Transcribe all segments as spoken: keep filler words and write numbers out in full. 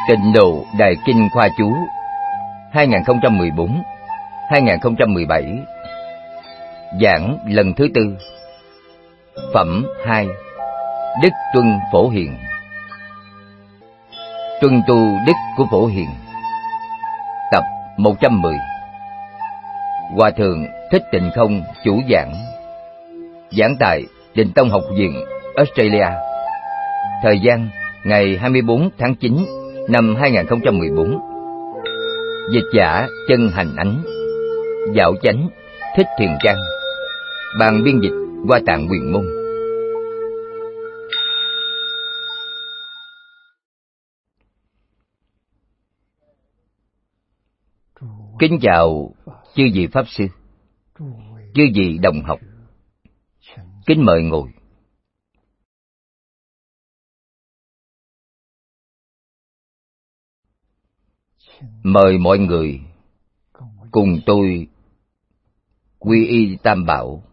Tịnh Độ Đại Kinh Khoa Chú hai không một bốn đến hai không một bảy. Giảng lần thứ tư. Phẩm hai. Đức tuân Phổ Hiền. Tuân tu đức của Phổ Hiền. Tập một trăm mười. Hòa thượng Thích Tịnh Không chủ giảng. Giảng tại Định Tông Học viện, Australia. Thời gian ngày hai mươi bốn tháng chín năm hai không một bốn. Dịch giả Chân Hành Ánh. Dạo Chánh Thích Thiền Trang. Ban biên dịch Hoa Tạng Quyền Môn. Kính chào chư vị Pháp Sư, chư vị đồng học. Kính mời ngồi. Mời mọi người cùng tôi quy y Tam Bảo.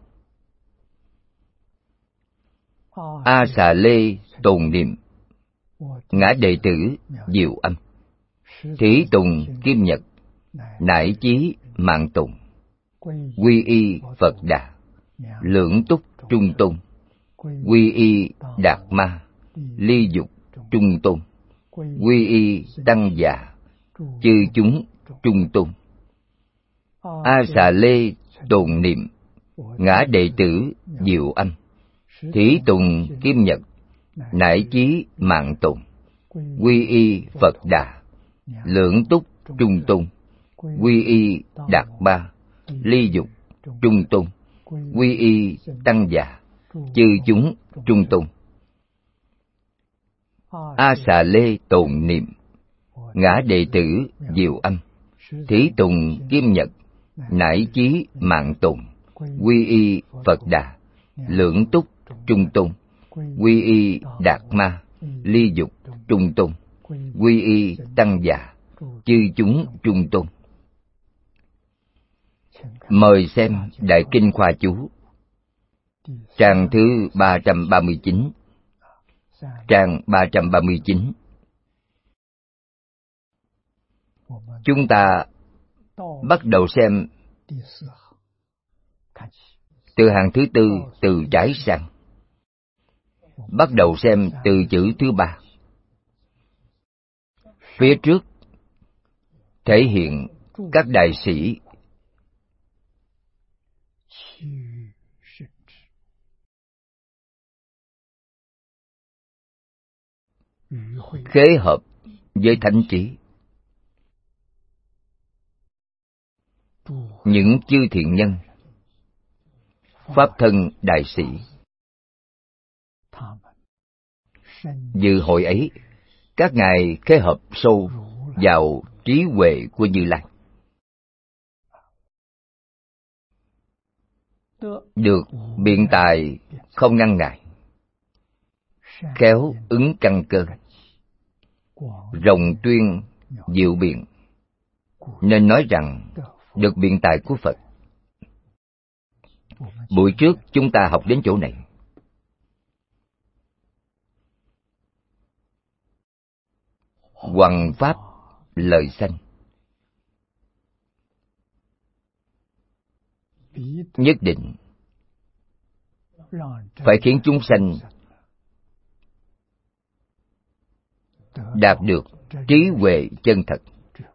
A Xà Lê tồn niệm. Ngã đệ tử Diệu Âm. Thí tùng Kim Nhật. Nải chí Mạng Tùng. Quy y Phật Đà. Lưỡng túc Trung Tôn. Quy y Đạt Ma. Ly dục Trung Tôn. Quy y Tăng Già. Chư chúng Trung Tôn. A Xà Lê tồn niệm. Ngã đệ tử Diệu Âm. Thí tùng Kim Nhật. Nải chí Mạng Tùng. Quy y Phật Đà. Lưỡng túc Trung Tôn. Quy y Đạt Ma. Ly dục Trung Tôn. Quy y Tăng Già. Chư chúng Trung Tôn. A Xà Lê tồn niệm. Ngã đệ tử Diệu Âm. Thí tùng Kim Nhật. Nải chí Mạng Tùng. Quy y Phật Đà. Lưỡng túc Trung Tôn. Quy y Đạt Ma. Ly dục Trung Tôn. Quy y Tăng Già. Chư chúng Trung Tôn. Mời xem Đại Kinh Khoa Chú. Trang thứ ba trăm ba mươi chín. Trang ba trăm ba mươi chín. Chúng ta bắt đầu xem từ hàng thứ tư từ trái sang. Bắt đầu xem từ chữ thứ ba. Phía trước thể hiện các đại sĩ khế hợp với thánh trí. Những chư thiện nhân, pháp thân đại sĩ dự hội ấy, các ngài khế hợp sâu vào trí huệ của Như Lai, được biện tài không ngăn ngại, khéo ứng căn cơ, rộng tuyên diệu biện, nên nói rằng được biện tài của Phật. Buổi trước chúng ta học đến chỗ này. Hoằng pháp lời sanh. Nhất định phải khiến chúng sanh đạt được trí huệ chân thật,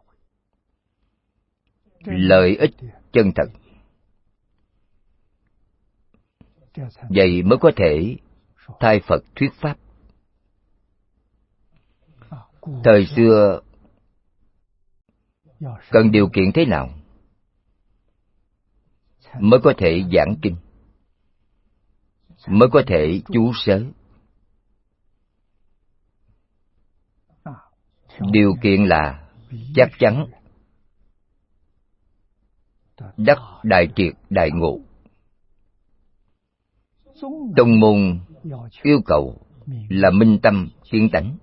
lợi ích chân thật. Vậy mới có thể thay Phật thuyết pháp. Thời xưa cần điều kiện thế nào mới có thể giảng kinh, mới có thể chú sớ? Điều kiện là chắc chắn đắc đại triệt đại ngộ. Tông môn yêu cầu là minh tâm kiến tánh.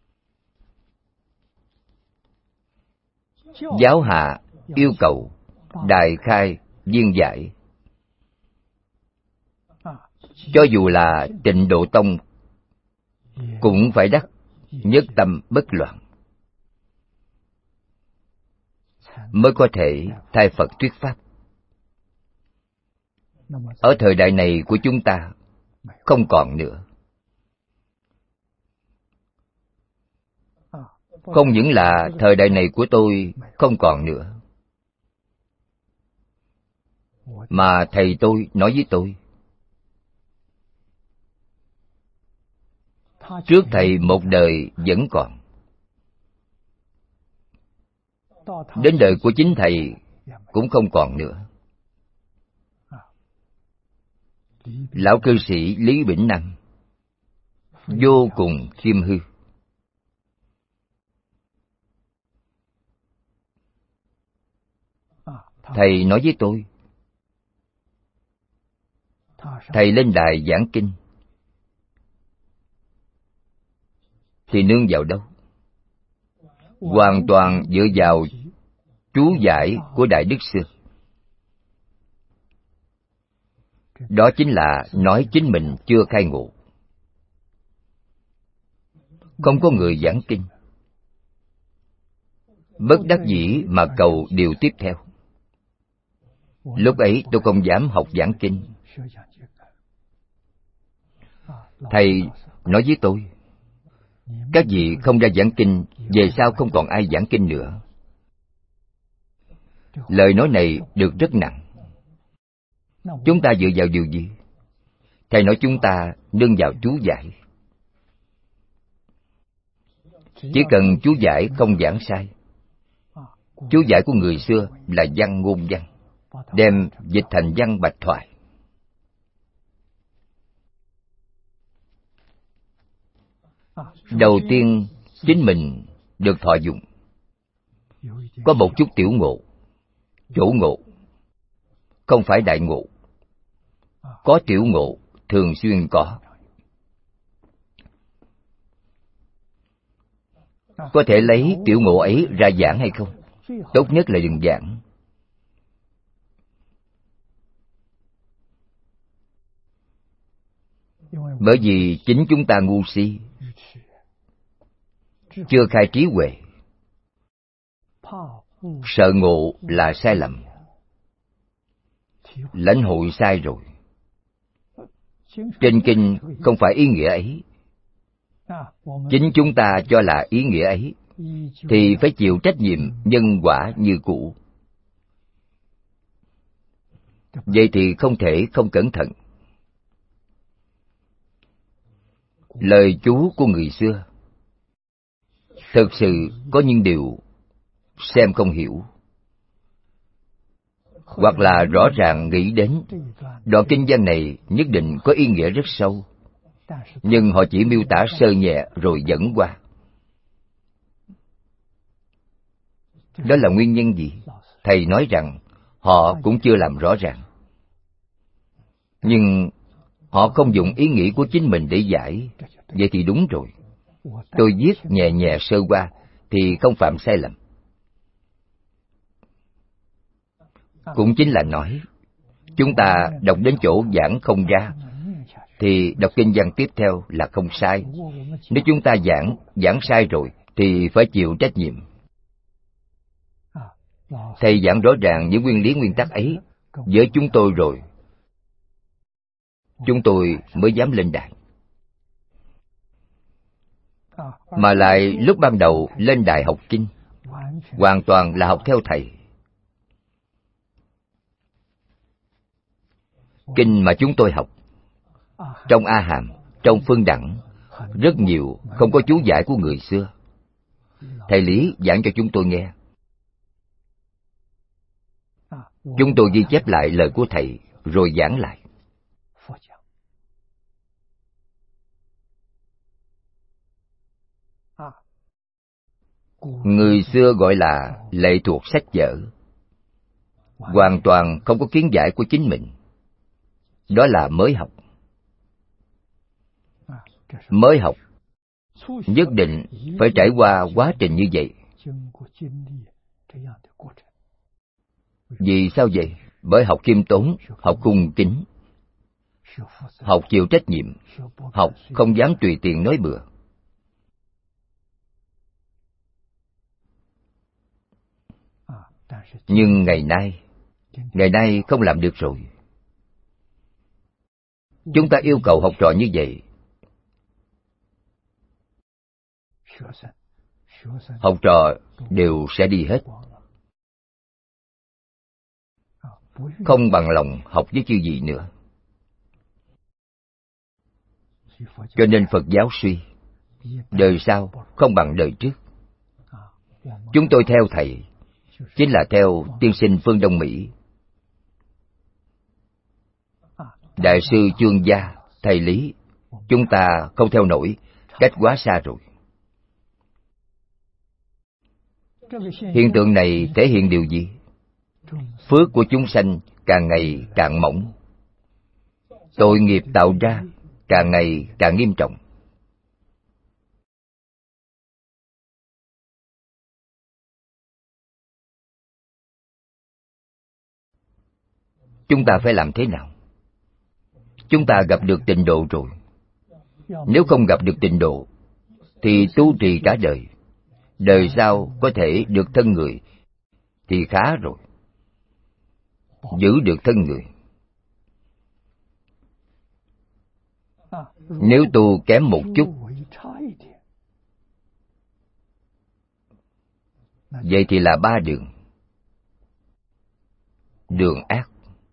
Giáo hạ yêu cầu đại khai viên giải. Cho dù là Tịnh Độ Tông cũng phải đắc nhất tâm bất loạn. mới có thể thay Phật thuyết pháp. Ở thời đại này của chúng ta không còn nữa. Không những là thời đại này của tôi không còn nữa, mà thầy tôi nói với tôi, trước thầy một đời vẫn còn, đến đời của chính thầy cũng không còn nữa. Lão cư sĩ Lý Bỉnh Năng vô cùng khiêm hư. Thầy nói với tôi, thầy lên đài giảng kinh thì nương vào đâu? Hoàn toàn dựa vào chú giải của Đại Đức xưa. Đó chính là nói chính mình chưa khai ngộ. Không có người giảng kinh, bất đắc dĩ mà cầu điều tiếp theo. Lúc ấy tôi không dám học giảng kinh. Thầy nói với tôi, các vị không ra giảng kinh, về sau không còn ai giảng kinh nữa. Lời nói này được rất nặng. Chúng ta dựa vào điều gì? Thầy nói chúng ta nương vào chú giải. Chỉ cần chú giải không giảng sai. Chú giải của người xưa là văn ngôn văn, đem dịch thành văn bạch thoại. Đầu tiên chính mình được thọ dụng, có một chút tiểu ngộ, chỗ ngộ, không phải đại ngộ. Có tiểu ngộ, thường xuyên có. Có thể lấy tiểu ngộ ấy ra giảng hay không? Tốt nhất là đừng giảng. Bởi vì chính chúng ta ngu si, chưa khai trí huệ, sợ ngộ là sai lầm, lãnh hội sai rồi. Trên kinh không phải ý nghĩa ấy. Chính chúng ta cho là ý nghĩa ấy, thì phải chịu trách nhiệm nhân quả như cũ. Vậy thì không thể không cẩn thận. Lời chú của người xưa thực sự có những điều xem không hiểu, hoặc là rõ ràng nghĩ đến đoạn kinh văn này nhất định có ý nghĩa rất sâu, nhưng họ chỉ miêu tả sơ nhẹ rồi dẫn qua. Đó là nguyên nhân gì? Thầy nói rằng họ cũng chưa làm rõ ràng. Nhưng họ không dùng ý nghĩ của chính mình để giải. Vậy thì đúng rồi. Tôi viết nhẹ nhẹ sơ qua thì không phạm sai lầm. Cũng chính là nói, chúng ta đọc đến chỗ giảng không ra, thì đọc kinh văn tiếp theo là không sai. Nếu chúng ta giảng, giảng sai rồi, thì phải chịu trách nhiệm. Thầy giảng rõ ràng những nguyên lý nguyên tắc ấy với chúng tôi rồi, chúng tôi mới dám lên đài. Mà lại lúc ban đầu lên đài học kinh, hoàn toàn là học theo thầy. Kinh mà chúng tôi học, trong A Hàm, trong Phương Đẳng, rất nhiều không có chú giải của người xưa. Thầy Lý giảng cho chúng tôi nghe. Chúng tôi ghi chép lại lời của thầy, rồi giảng lại. Người xưa gọi là lệ thuộc sách vở, hoàn toàn không có kiến giải của chính mình. Đó là mới học. Mới học nhất định phải trải qua quá trình như vậy. Vì sao vậy? Bởi học khiêm tốn, học cung kính, học chịu trách nhiệm, học không dám tùy tiện nói bừa. Nhưng ngày nay, ngày nay không làm được rồi. Chúng ta yêu cầu học trò như vậy. Học trò đều sẽ đi hết, không bằng lòng học với chư vị nữa. Cho nên Phật giáo suy, đời sau không bằng đời trước. Chúng tôi theo thầy, chính là theo tiên sinh phương Đông Mỹ. Đại sư Chương Gia, thầy Lý, chúng ta không theo nổi, cách quá xa rồi. Hiện tượng này thể hiện điều gì? Phước của chúng sanh càng ngày càng mỏng, tội nghiệp tạo ra càng ngày càng nghiêm trọng. Chúng ta phải làm thế nào? Chúng ta gặp được tịnh độ rồi. Nếu không gặp được tịnh độ, thì tu trì cả đời, đời sau có thể được thân người, thì khá rồi. Giữ được thân người. Nếu tu kém một chút, vậy thì là ba đường. Đường ác.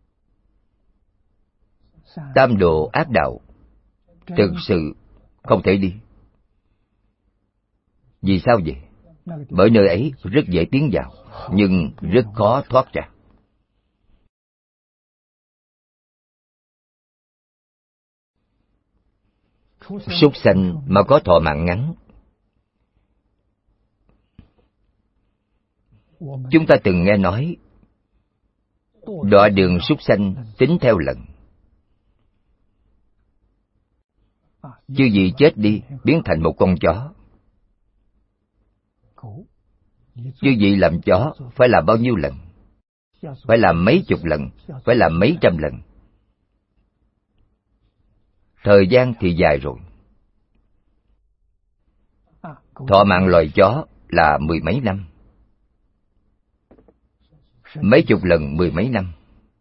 Tam độ ác đạo thực sự không thể đi. Vì sao vậy? Bởi nơi ấy rất dễ tiến vào, nhưng rất khó thoát ra. Súc sanh mà có thọ mạng ngắn. Chúng ta từng nghe nói đọa đường súc sanh tính theo lần. Chư vị chết đi biến thành một con chó. Chư vị làm chó phải làm bao nhiêu lần? Phải làm mấy chục lần, phải làm mấy trăm lần. Thời gian thì dài rồi. Thọ mạng loài chó là mười mấy năm. Mấy chục lần mười mấy năm.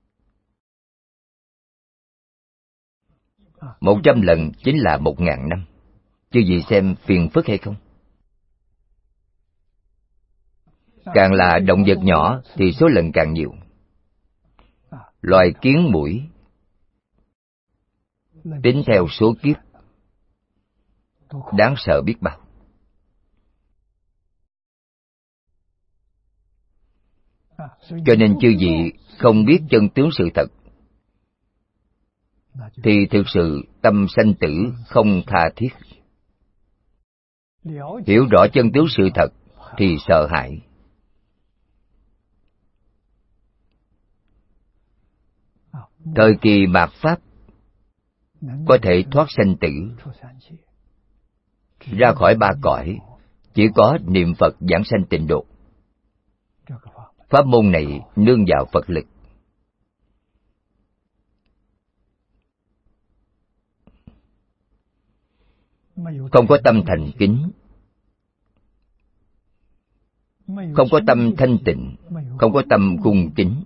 Một trăm lần chính là một ngàn năm. Chư vị xem phiền phức hay không? Càng là động vật nhỏ thì số lần càng nhiều. Loài kiến muỗi tính theo số kiếp, đáng sợ biết bao. Cho nên chư vị không biết chân tướng sự thật, thì thực sự tâm sanh tử không tha thiết. Hiểu rõ chân tướng sự thật thì sợ hãi. Thời kỳ mạt Pháp có thể thoát sanh tử, ra khỏi ba cõi, chỉ có niệm Phật giảng sanh tịnh độ. Pháp môn này nương vào Phật lực. Không có tâm thành kính, không có tâm thanh tịnh, không có tâm cung kính,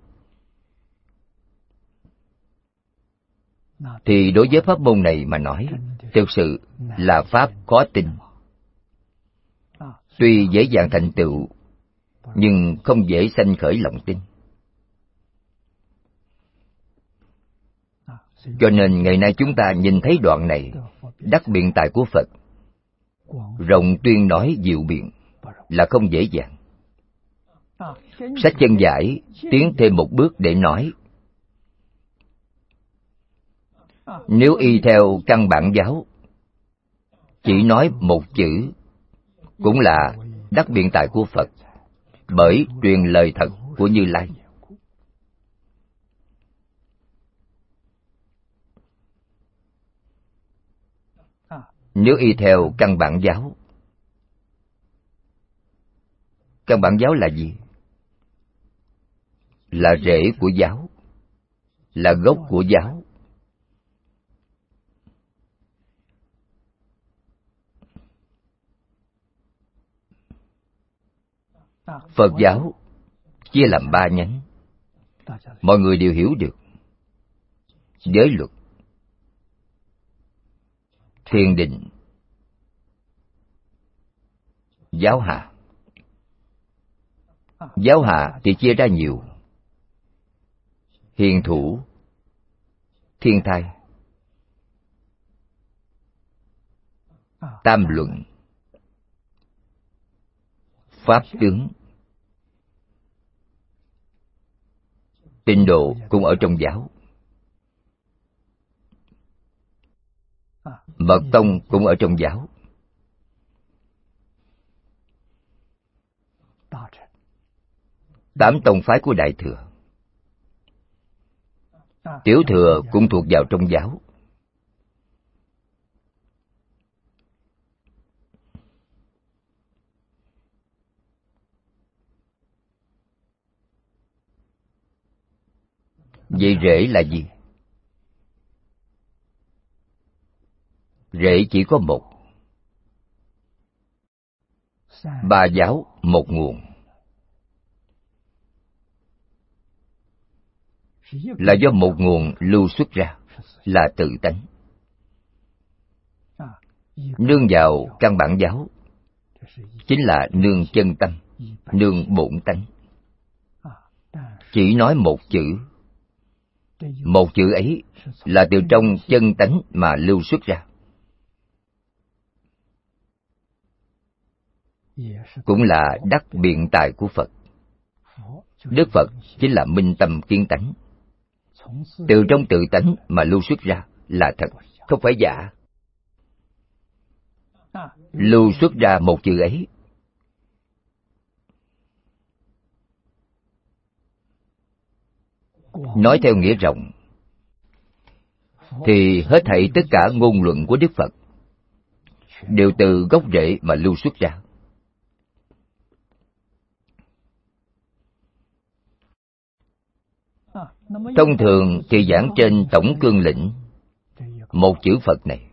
thì đối với pháp môn này mà nói, thực sự là pháp khó tin. Tuy dễ dàng thành tựu, nhưng không dễ sanh khởi lòng tin. Cho nên ngày nay chúng ta nhìn thấy đoạn này, đắc biện tài của Phật, rộng tuyên nói diệu biện, là không dễ dàng. Sách Chân Giải tiến thêm một bước để nói, nếu y theo căn bản giáo, chỉ nói một chữ cũng là đắc biện tài của Phật, bởi truyền lời thật của Như Lai. Nếu y theo căn bản giáo, căn bản giáo là gì? Là rễ của giáo, là gốc của giáo. Phật giáo chia làm ba nhánh. Mọi người đều hiểu được. Giới luật, thiền định, giáo hạ. Giáo hạ thì chia ra nhiều: hiền thủ, thiên thai, tam luận, pháp tướng. Tịnh độ cũng ở trong giáo, mật tông cũng ở trong giáo. Tám tông phái của Đại Thừa, Tiểu Thừa cũng thuộc vào trong giáo. Vậy rễ là gì? Rễ chỉ có một. Ba giáo một nguồn, là do một nguồn lưu xuất ra, là tự tánh. Nương vào căn bản giáo chính là nương chân tâm, nương bổn tánh. Chỉ nói một chữ, một chữ ấy là từ trong chân tánh mà lưu xuất ra. Cũng là đắc biện tài của Phật. Đức Phật chính là minh tâm kiến tánh. Từ trong tự tánh mà lưu xuất ra là thật, không phải giả. Lưu xuất ra một chữ ấy, nói theo nghĩa rộng, thì hết thảy tất cả ngôn luận của Đức Phật đều từ gốc rễ mà lưu xuất ra. Thông thường thì giảng trên tổng cương lĩnh một chữ Phật này,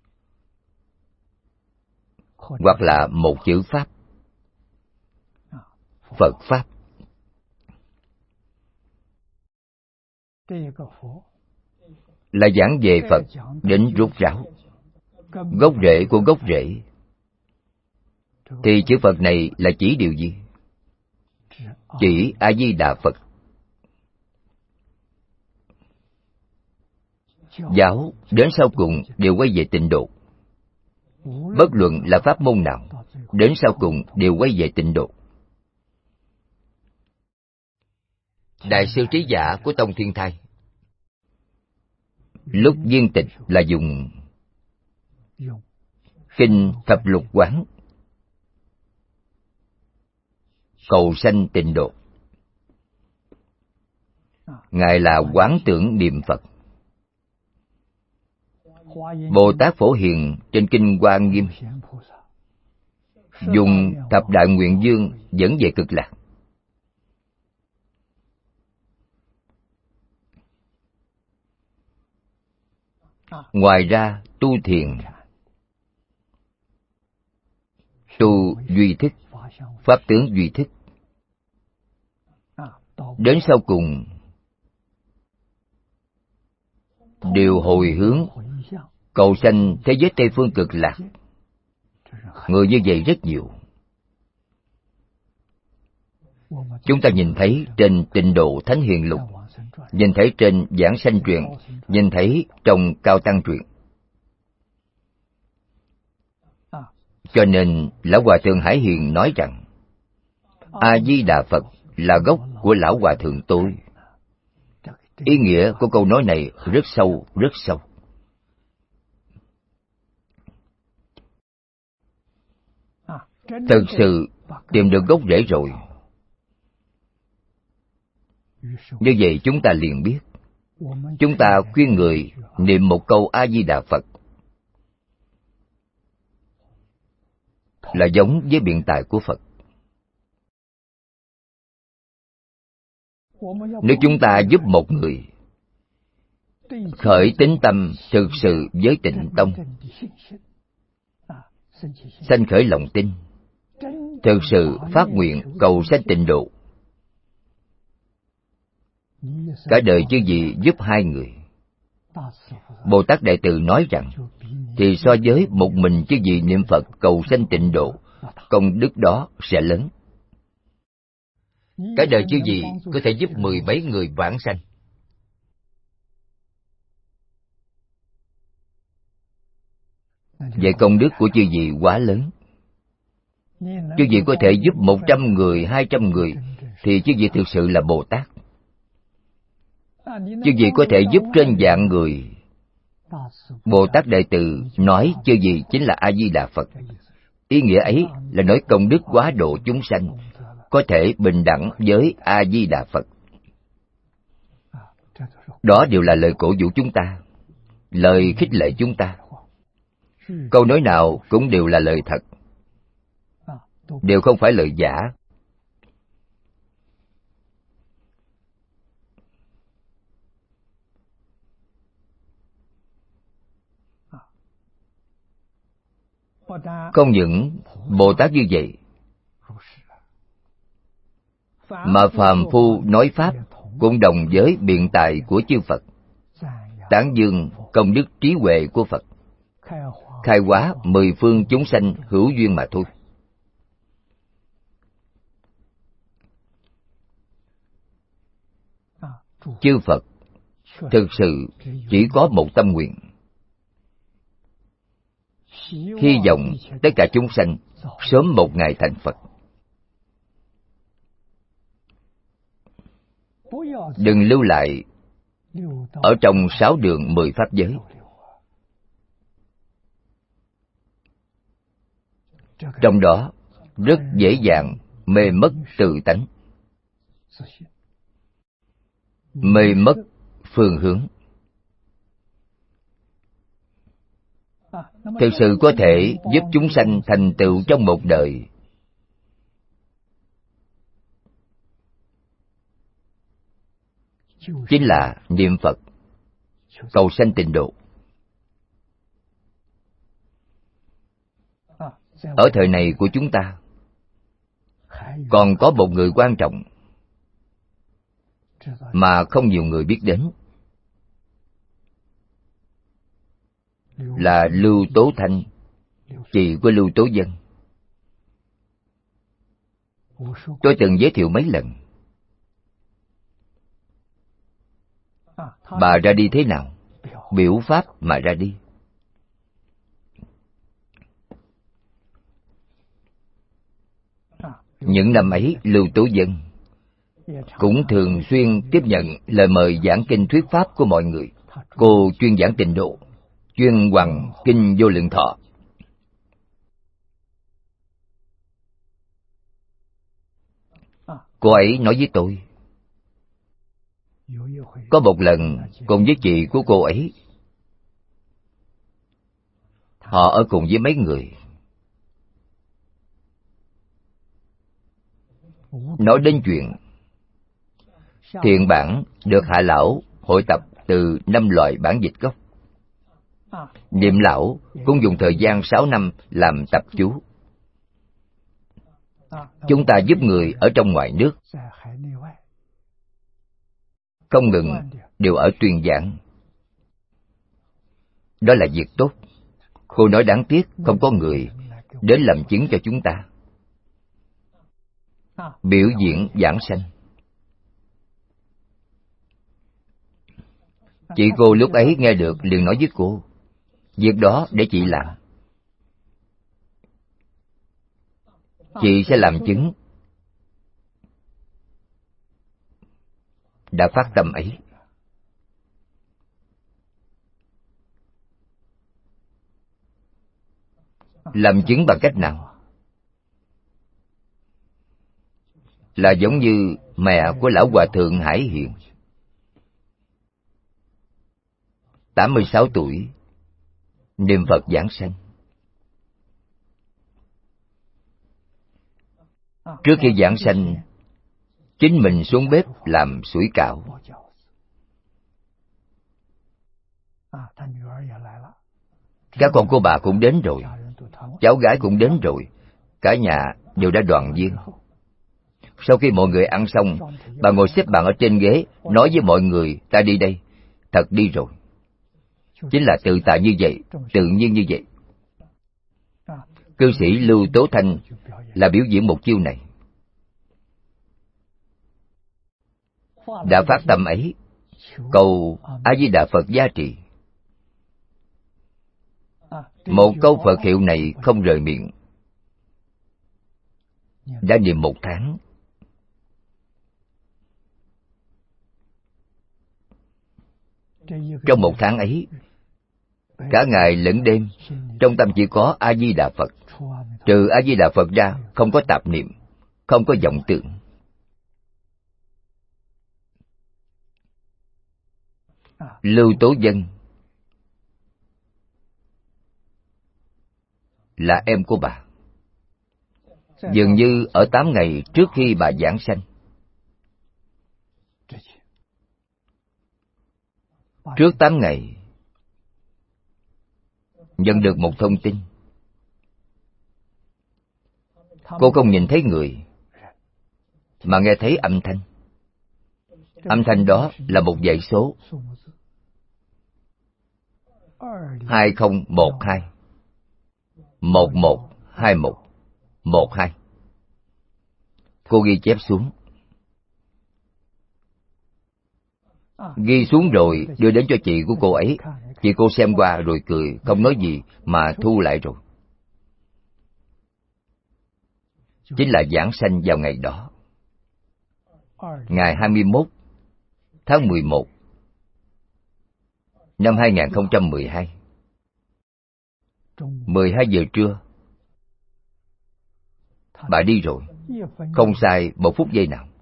hoặc là một chữ Pháp, Phật Pháp. Là giảng về Phật đến rốt ráo, gốc rễ của gốc rễ. Thì chữ Phật này là chỉ điều gì? Chỉ A-di-đà Phật. Giáo đến sau cùng đều quay về tịnh độ. Bất luận là pháp môn nào, đến sau cùng đều quay về tịnh độ. Đại sư Trí Giả của Tông Thiên Thai lúc viên tịch là dùng kinh Thập Lục Quán cầu sanh tịnh độ. Ngài là quán tưởng niệm Phật. Bồ Tát Phổ Hiền trên kinh Hoa Nghiêm dùng thập đại nguyện dương dẫn về Cực Lạc. Ngoài ra tu thiền, tu duy thức, pháp tướng duy thức. Đến sau cùng đều hồi hướng cầu sanh thế giới Tây Phương Cực Lạc. Người như vậy rất nhiều. Chúng ta nhìn thấy trên Tịnh Độ Thánh Hiền Lục, nhìn thấy trên Giảng Sanh Truyện, nhìn thấy trong Cao Tăng Truyện. Cho nên Lão Hòa Thượng Hải Hiền nói rằng A-di-đà Phật là gốc của Lão Hòa Thượng tôi. Ý nghĩa của câu nói này rất sâu, rất sâu. Thực sự tìm được gốc rễ rồi, như vậy chúng ta liền biết. Chúng ta khuyên người niệm một câu A-di-đà Phật là giống với biện tài của Phật. Nếu chúng ta giúp một người khởi tín tâm thực sự với Tịnh Tông, sanh khởi lòng tin, thực sự phát nguyện cầu sanh tịnh độ, cả đời chư vị giúp hai người. Bồ Tát Đại Từ nói rằng, thì so với một mình chư vị niệm Phật cầu sanh tịnh độ, công đức đó sẽ lớn. Cả đời chư vị có thể giúp mười mấy người vãng sanh. Vậy công đức của chư vị quá lớn. Chư vị có thể giúp một trăm người, hai trăm người, thì chư vị thực sự là Bồ Tát. Chư vị có thể giúp trên vạn người. Bồ Tát Đại Từ nói chư vị chính là A-di-đà Phật. Ý nghĩa ấy là nói công đức quá độ chúng sanh, có thể bình đẳng với A-di-đà Phật. Đó đều là lời cổ vũ chúng ta, lời khích lệ chúng ta. Câu nói nào cũng đều là lời thật, đều không phải lời giả. Không những Bồ Tát như vậy, mà phàm phu nói Pháp cũng đồng với biện tài của chư Phật, tán dương công đức trí huệ của Phật, khai hóa mười phương chúng sanh hữu duyên mà thôi. Chư Phật thực sự chỉ có một tâm nguyện, hy vọng tất cả chúng sanh sớm một ngày thành Phật. Đừng lưu lại ở trong sáu đường mười pháp giới. Trong đó rất dễ dàng mê mất tự tánh, mê mất phương hướng. Thực sự có thể giúp chúng sanh thành tựu trong một đời, chính là niệm Phật, cầu sanh tịnh độ. Ở thời này của chúng ta, còn có một người quan trọng mà không nhiều người biết đến, là Lưu Tố Thanh, chị của Lưu Tố Dân. Tôi từng giới thiệu mấy lần. Bà ra đi thế nào? Biểu pháp mà ra đi. Những năm ấy, Lưu Tố Dân cũng thường xuyên tiếp nhận lời mời giảng kinh thuyết pháp của mọi người. Cô chuyên giảng tịnh độ, chuyên hoằng kinh Vô Lượng Thọ. Cô ấy nói với tôi, có một lần cùng với chị của cô ấy, họ ở cùng với mấy người, nói đến chuyện thiện bản được Hạ Lão hội tập từ năm loại bản dịch gốc. Niệm Lão cũng dùng thời gian sáu năm làm tập chú. Chúng ta giúp người ở trong ngoài nước, không ngừng đều ở tuyên giảng. Đó là việc tốt. Cô nói đáng tiếc không có người đến làm chứng cho chúng ta. Biểu diễn giảng sanh. Chị cô lúc ấy nghe được liền nói với cô, việc đó để chị làm. Chị sẽ làm chứng. Đã phát tâm ấy. Làm chứng bằng cách nào? Là giống như mẹ của lão hòa thượng Hải Hiện, tám mươi sáu tuổi, niệm Phật giảng sanh. Trước khi giảng sanh, chính mình xuống bếp làm sủi cảo. Các con của bà cũng đến rồi, cháu gái cũng đến rồi, cả nhà đều đã đoàn viên. Sau khi mọi người ăn xong, bà ngồi xếp bằng ở trên ghế, nói với mọi người, ta đi đây. Thật đi rồi. Chính là tự tại như vậy, tự nhiên như vậy. Cư sĩ Lưu Tố Thanh là biểu diễn một chiêu này. Đã phát tâm ấy, cầu A Di Đà Phật gia trì. Một câu Phật hiệu này không rời miệng, đã niệm một tháng. Trong một tháng ấy, cả ngày lẫn đêm, trong tâm chỉ có A Di Đà Phật. Trừ A Di Đà Phật ra, không có tạp niệm, không có vọng tưởng. Lưu Tố Dân là em của bà. Dường như ở tám ngày trước khi bà giảng sanh, trước tám ngày, nhận được một thông tin. Cô không nhìn thấy người, mà nghe thấy âm thanh. Âm thanh đó là một dãy số hai không một hai một một hai một một hai. Cô ghi chép xuống. Ghi xuống rồi đưa đến cho chị của cô ấy. Chị cô xem qua rồi cười, không nói gì mà thu lại rồi. Chính là giảng sanh vào ngày đó. Ngày hai mươi mốt tháng mười một năm hai nghìn không trăm mười hai, mười hai giờ trưa, bà đi rồi, không sai một phút giây nào.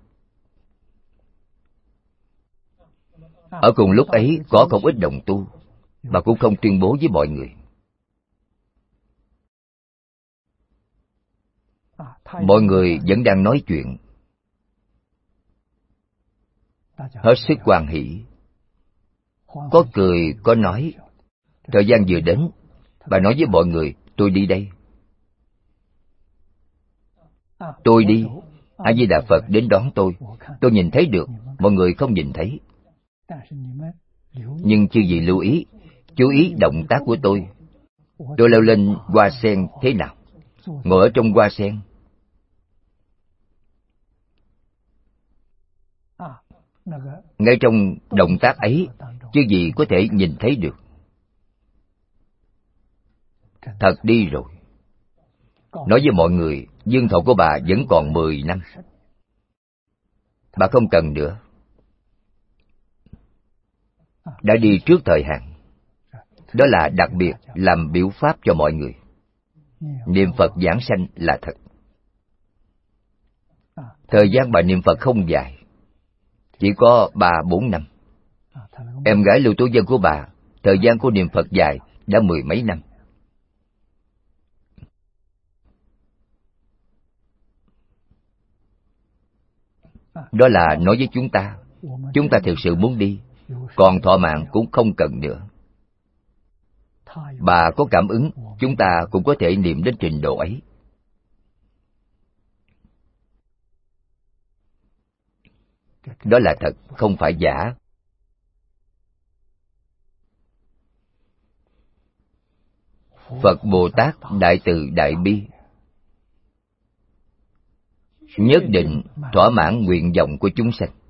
Ở cùng lúc ấy có không ít đồng tu, bà cũng không tuyên bố với mọi người. Mọi người vẫn đang nói chuyện, hết sức hoan hỷ, có cười có nói. Thời gian vừa đến, bà nói với mọi người, tôi đi đây. Tôi đi, A Di Đà Phật đến đón tôi. Tôi nhìn thấy được, mọi người không nhìn thấy. Nhưng chư vị lưu ý, chú ý động tác của tôi. Tôi leo lên hoa sen thế nào, ngồi ở trong hoa sen. Ngay trong động tác ấy, chư vị có thể nhìn thấy được. Thật đi rồi. Nói với mọi người, dương thọ của bà vẫn còn mười năm. Bà không cần nữa. Đã đi trước thời hạn. Đó là đặc biệt làm biểu pháp cho mọi người. Niệm Phật giảng sanh là thật. Thời gian bà niệm Phật không dài, chỉ có ba bốn năm. Em gái Lưu Tố Dân của bà, thời gian của niệm Phật dài, đã mười mấy năm. Đó là nói với chúng ta, chúng ta thực sự muốn đi, còn thọ mạng cũng không cần nữa. Bà có cảm ứng, chúng ta cũng có thể niệm đến trình độ ấy. Đó là thật, không phải giả. Phật Bồ Tát đại từ đại bi, nhất định thỏa mãn nguyện vọng của chúng sanh.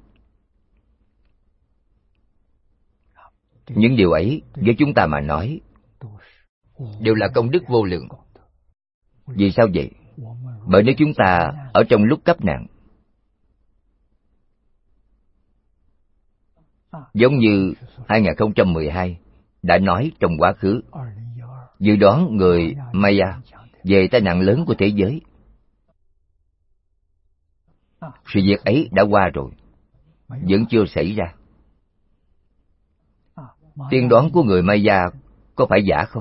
Những điều ấy với chúng ta mà nói đều là công đức vô lượng. Vì sao vậy? Bởi nếu chúng ta ở trong lúc cấp nạn, giống như hai nghìn không trăm mười hai đã nói trong quá khứ, dự đoán người Maya về tai nạn lớn của thế giới. Sự việc ấy đã qua rồi, vẫn chưa xảy ra. Tiên đoán của người Maya có phải giả không?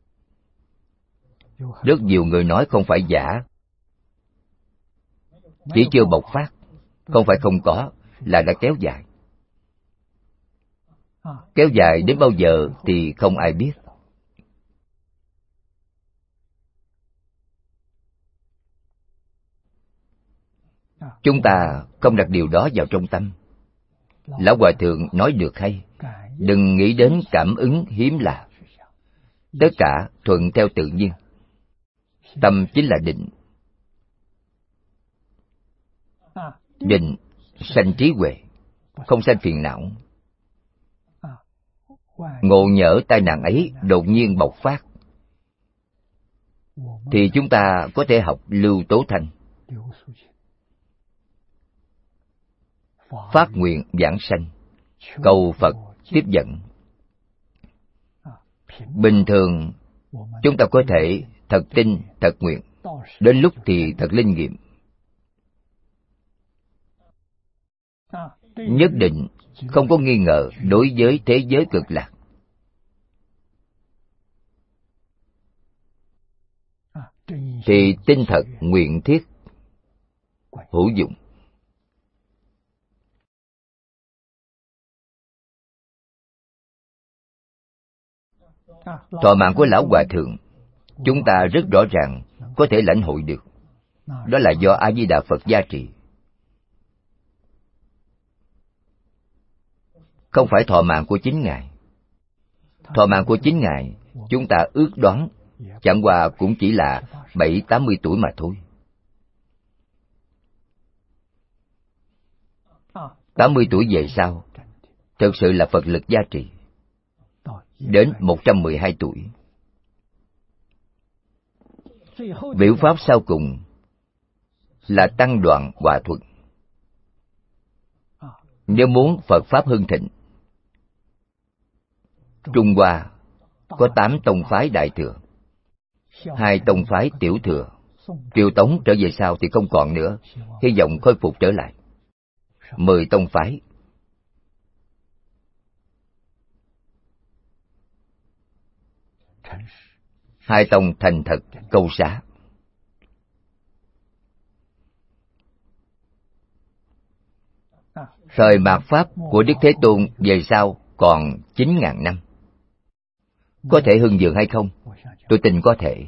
Rất nhiều người nói không phải giả, chỉ chưa bộc phát. Không phải không có, là đã kéo dài. Kéo dài đến bao giờ thì không ai biết. Chúng ta không đặt điều đó vào trong tâm. Lão Hòa Thượng nói được hay: đừng nghĩ đến cảm ứng hiếm lạ, tất cả thuận theo tự nhiên. Tâm chính là định. Định sanh trí huệ, không sanh phiền não. Ngộ nhỡ tai nạn ấy đột nhiên bộc phát, thì chúng ta có thể học Lưu Tố Thanh, phát nguyện vãng sanh, cầu Phật tiếp dẫn. Bình thường chúng ta có thể thật tin, thật nguyện, đến lúc thì thật linh nghiệm. Nhất định không có nghi ngờ đối với thế giới cực lạc. Thì tin thật, nguyện thiết, hữu dụng. Thọ mạng của Lão Hòa Thượng, chúng ta rất rõ ràng có thể lãnh hội được. Đó là do A Di Đà Phật gia trì. Không phải thọ mạng của chính Ngài. Thọ mạng của chính Ngài, chúng ta ước đoán chẳng qua cũng chỉ là bảy tám mươi tuổi mà thôi. Tám mươi tuổi về sau, thực sự là Phật lực gia trì. Đến một trăm mười hai tuổi. Biểu pháp sau cùng là tăng đoạn hòa thuận. Nếu muốn Phật Pháp hưng thịnh, Trung Hoa có tám tông phái đại thừa, hai tông phái tiểu thừa. Triều Tống trở về sau thì không còn nữa, hy vọng khôi phục trở lại. Mười tông phái. Hai tông thành thật, câu xá. Thời mạt Pháp của Đức Thế Tôn về sau còn chín ngàn năm. Có thể hưng vượng hay không? Tôi tin có thể.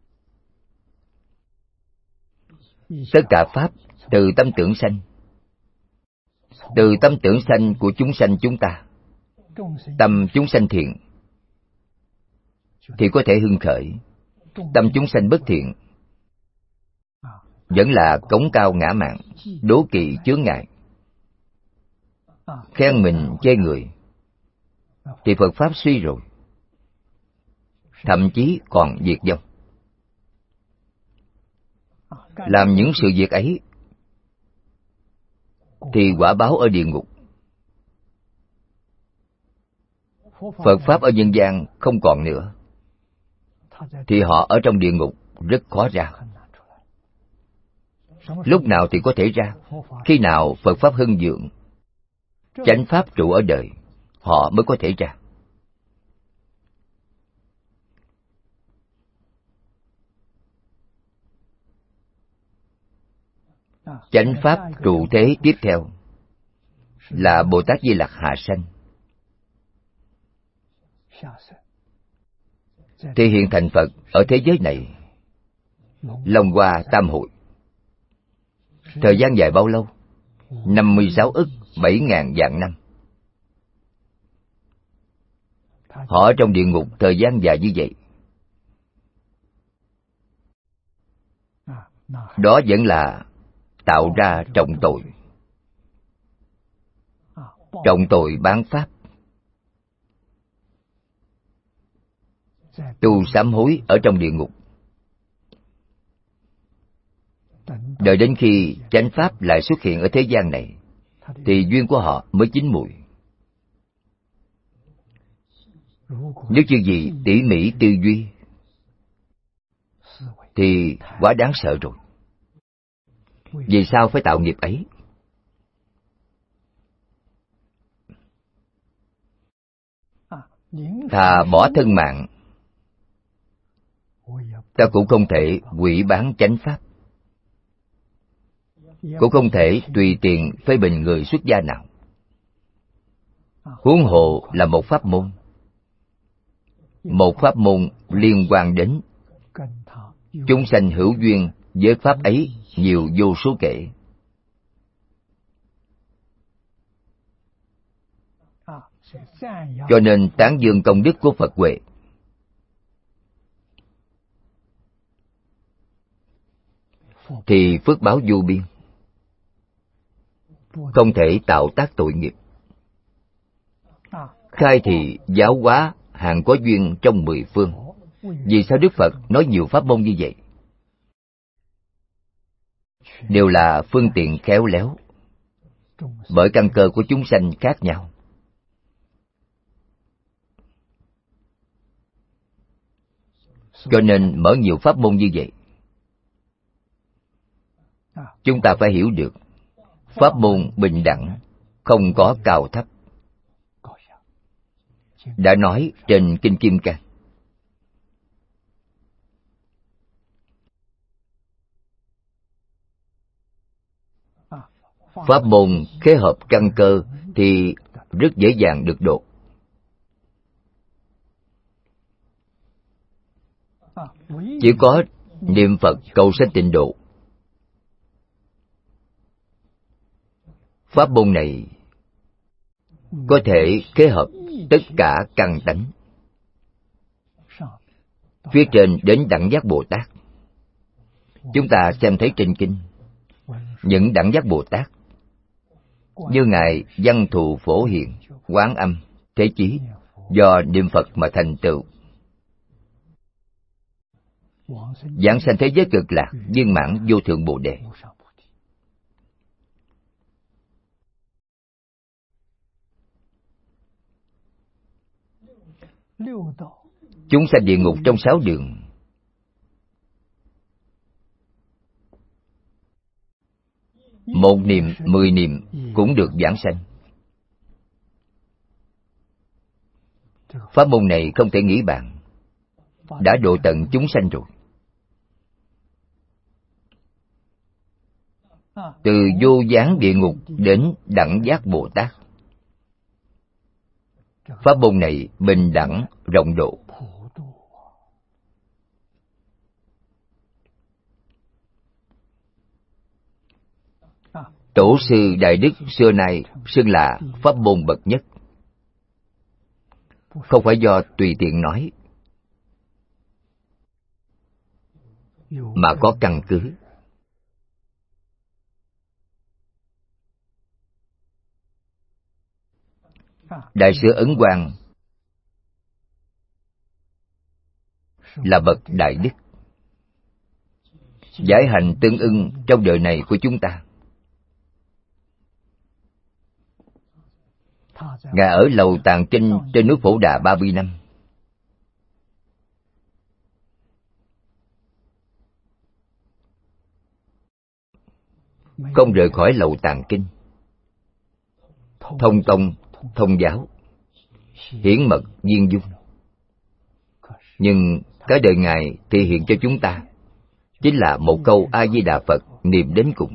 Tất cả Pháp từ tâm tưởng sanh. Từ tâm tưởng sanh của chúng sanh chúng ta, tâm chúng sanh thiện thì có thể hưng khởi. Tâm chúng sanh bất thiện vẫn là cống cao ngã mạn, đố kỵ chướng ngại, khen mình chê người, thì Phật Pháp suy rồi, thậm chí còn diệt vong. Làm những sự việc ấy thì quả báo ở địa ngục. Phật Pháp ở nhân gian không còn nữa, thì họ ở trong địa ngục rất khó ra. Lúc nào thì có thể ra? Khi nào Phật Pháp hưng vượng, chánh Pháp trụ ở đời, họ mới có thể ra. Chánh Pháp trụ thế tiếp theo là Bồ Tát Di Lặc hạ sanh, thì hiện thành Phật ở thế giới này. Long Hoa Tam Hội. Thời gian dài bao lâu? năm mươi sáu ức bảy ngàn vạn năm. Họ ở trong địa ngục thời gian dài như vậy. Đó vẫn là tạo ra trọng tội. Trọng tội bán Pháp. Tu sám hối ở trong địa ngục. Đợi đến khi chánh Pháp lại xuất hiện ở thế gian này, thì duyên của họ mới chín mùi. Nếu chưa gì tỉ mỉ tư duy, thì quá đáng sợ rồi. Vì sao phải tạo nghiệp ấy? Thà bỏ thân mạng, ta cũng không thể hủy bán chánh Pháp, cũng không thể tùy tiện phê bình người xuất gia nào. Huống hồ là một pháp môn. Một pháp môn liên quan đến chúng sanh hữu duyên với Pháp ấy nhiều vô số kể. Cho nên tán dương công đức của Phật Huệ. Thì phước báo vô biên, không thể tạo tác tội nghiệp. Khai thị giáo hóa hạng có duyên trong mười phương. Vì sao Đức Phật nói nhiều pháp môn như vậy? Đều là phương tiện khéo léo, bởi căn cơ của chúng sanh khác nhau. Cho nên mở nhiều pháp môn như vậy. Chúng ta phải hiểu được pháp môn bình đẳng, không có cao thấp. Đã nói trên Kinh Kim Cang. Pháp môn khế hợp căn cơ thì rất dễ dàng được độ. Chỉ có niệm Phật cầu sanh tịnh độ. Pháp môn này có thể kết hợp tất cả căn tánh. Phía trên đến Đẳng Giác Bồ Tát. Chúng ta xem thấy trên kinh, những Đẳng Giác Bồ Tát như Ngài Văn Thù Phổ Hiền, Quán Âm, Thế Chí, do niệm Phật mà thành tựu, giảng sanh thế giới cực lạc, viên mãn vô thượng Bồ Đề. Chúng sanh địa ngục trong sáu đường, một niệm, mười niệm cũng được giảng sanh. Pháp môn này không thể nghĩ bàn, đã độ tận chúng sanh rồi. Từ vô gián địa ngục đến Đẳng Giác Bồ Tát. Pháp môn này bình đẳng, rộng độ. Tổ sư Đại Đức xưa nay xưng là pháp môn bậc nhất. Không phải do tùy tiện nói, mà có căn cứ. Đại sư Ấn Quang là bậc đại đức, giải hành tương ưng trong đời này của chúng ta. Ngài ở lầu Tàng Kinh trên núi Phổ Đà ba mươi năm. Không rời khỏi lầu Tàng Kinh. Thông tông, thông giáo, hiển mật, viên dung. Nhưng cái đời Ngài thể hiện cho chúng ta chính là một câu A Di Đà Phật niệm đến cùng.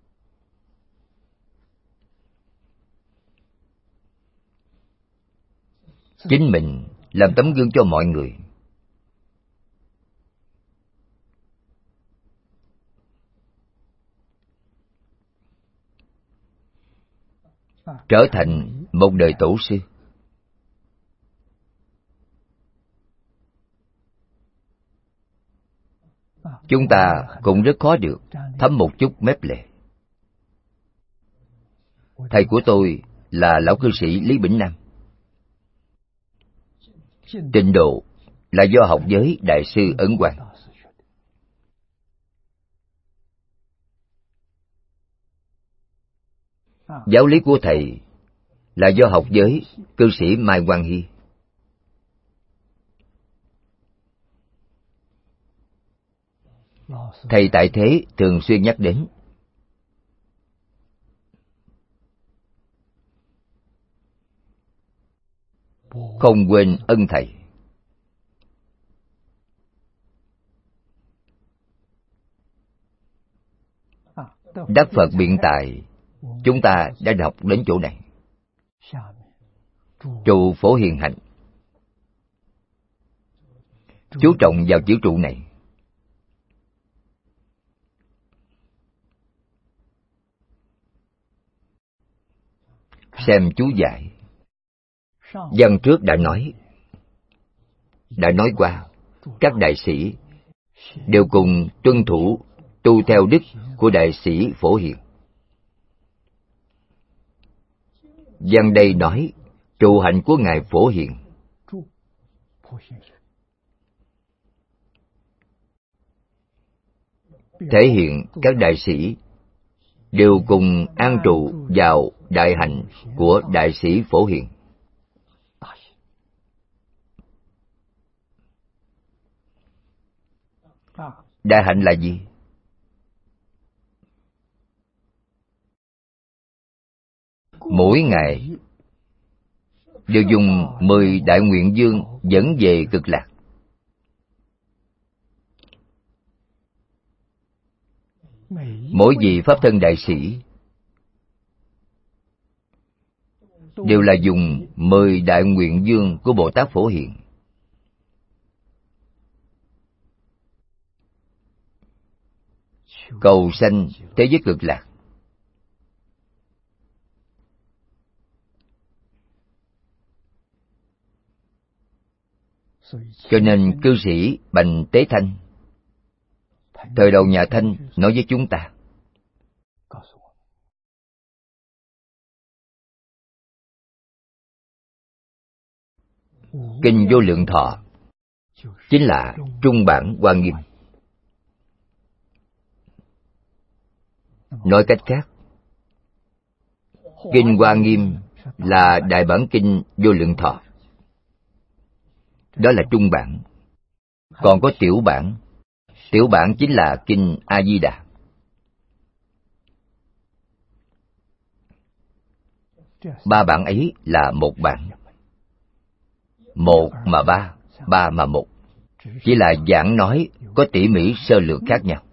Chính mình làm tấm gương cho mọi người. Trở thành một đời tổ sư. Chúng ta cũng rất khó được thấm một chút mép lệ. Thầy của tôi là lão cư sĩ Lý Bỉnh Nam. Tịnh độ là do học với Đại sư Ấn Quang. Giáo lý của thầy là do học với cư sĩ Mai Quang Hy. Thầy tại thế thường xuyên nhắc đến. Không quên ân thầy. Đắc Phật biện tài, chúng ta đã đọc đến chỗ này. Trụ Phổ Hiền Hạnh chú trọng vào chữ trụ này. Xem chú giải. Văn trước đã nói, đã nói qua, các đại sĩ đều cùng tuân thủ tu theo đức của đại sĩ Phổ Hiền. Văn đây nói trụ hạnh của ngài Phổ Hiền. Thể hiện các đại sĩ đều cùng an trụ vào đại hạnh của đại sĩ Phổ Hiền. Đại hạnh là gì? Mỗi ngày đều dùng mười đại nguyện dương dẫn về cực lạc. Mỗi vị pháp thân đại sĩ đều là dùng mười đại nguyện dương của Bồ Tát Phổ Hiền. Cầu sanh thế giới cực lạc. Cho nên cư sĩ Bành Tế Thanh thời đầu nhà Thanh nói với chúng ta, Kinh Vô Lượng Thọ chính là trung bản Hoa Nghiêm. Nói cách khác, Kinh Hoa Nghiêm là đại bản Kinh Vô Lượng Thọ. Đó là trung bản. Còn có tiểu bản. Tiểu bản chính là Kinh A Di Đà. Ba bản ấy là một bản. Một mà ba, ba mà một. Chỉ là giảng nói có tỉ mỉ sơ lược khác nhau.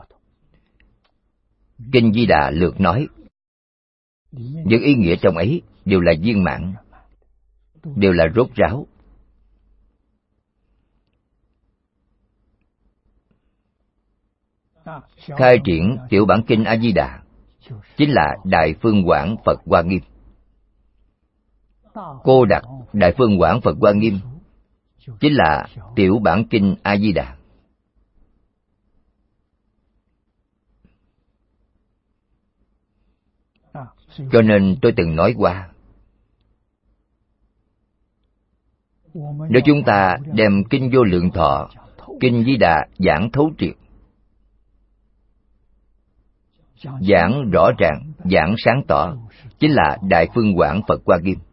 Kinh Di Đà lược nói, những ý nghĩa trong ấy đều là viên mãn, đều là rốt ráo. Khai triển tiểu bản Kinh A Di Đà chính là Đại Phương Quảng Phật Hoa Nghiêm. Cô đặc Đại Phương Quảng Phật Hoa Nghiêm chính là tiểu bản Kinh A Di Đà. Cho nên tôi từng nói qua, nếu chúng ta đem Kinh Vô Lượng Thọ, Kinh Di Đà giảng thấu triệt, giảng rõ ràng, giảng sáng tỏ, chính là Đại Phương Quảng Phật Hoa Nghiêm.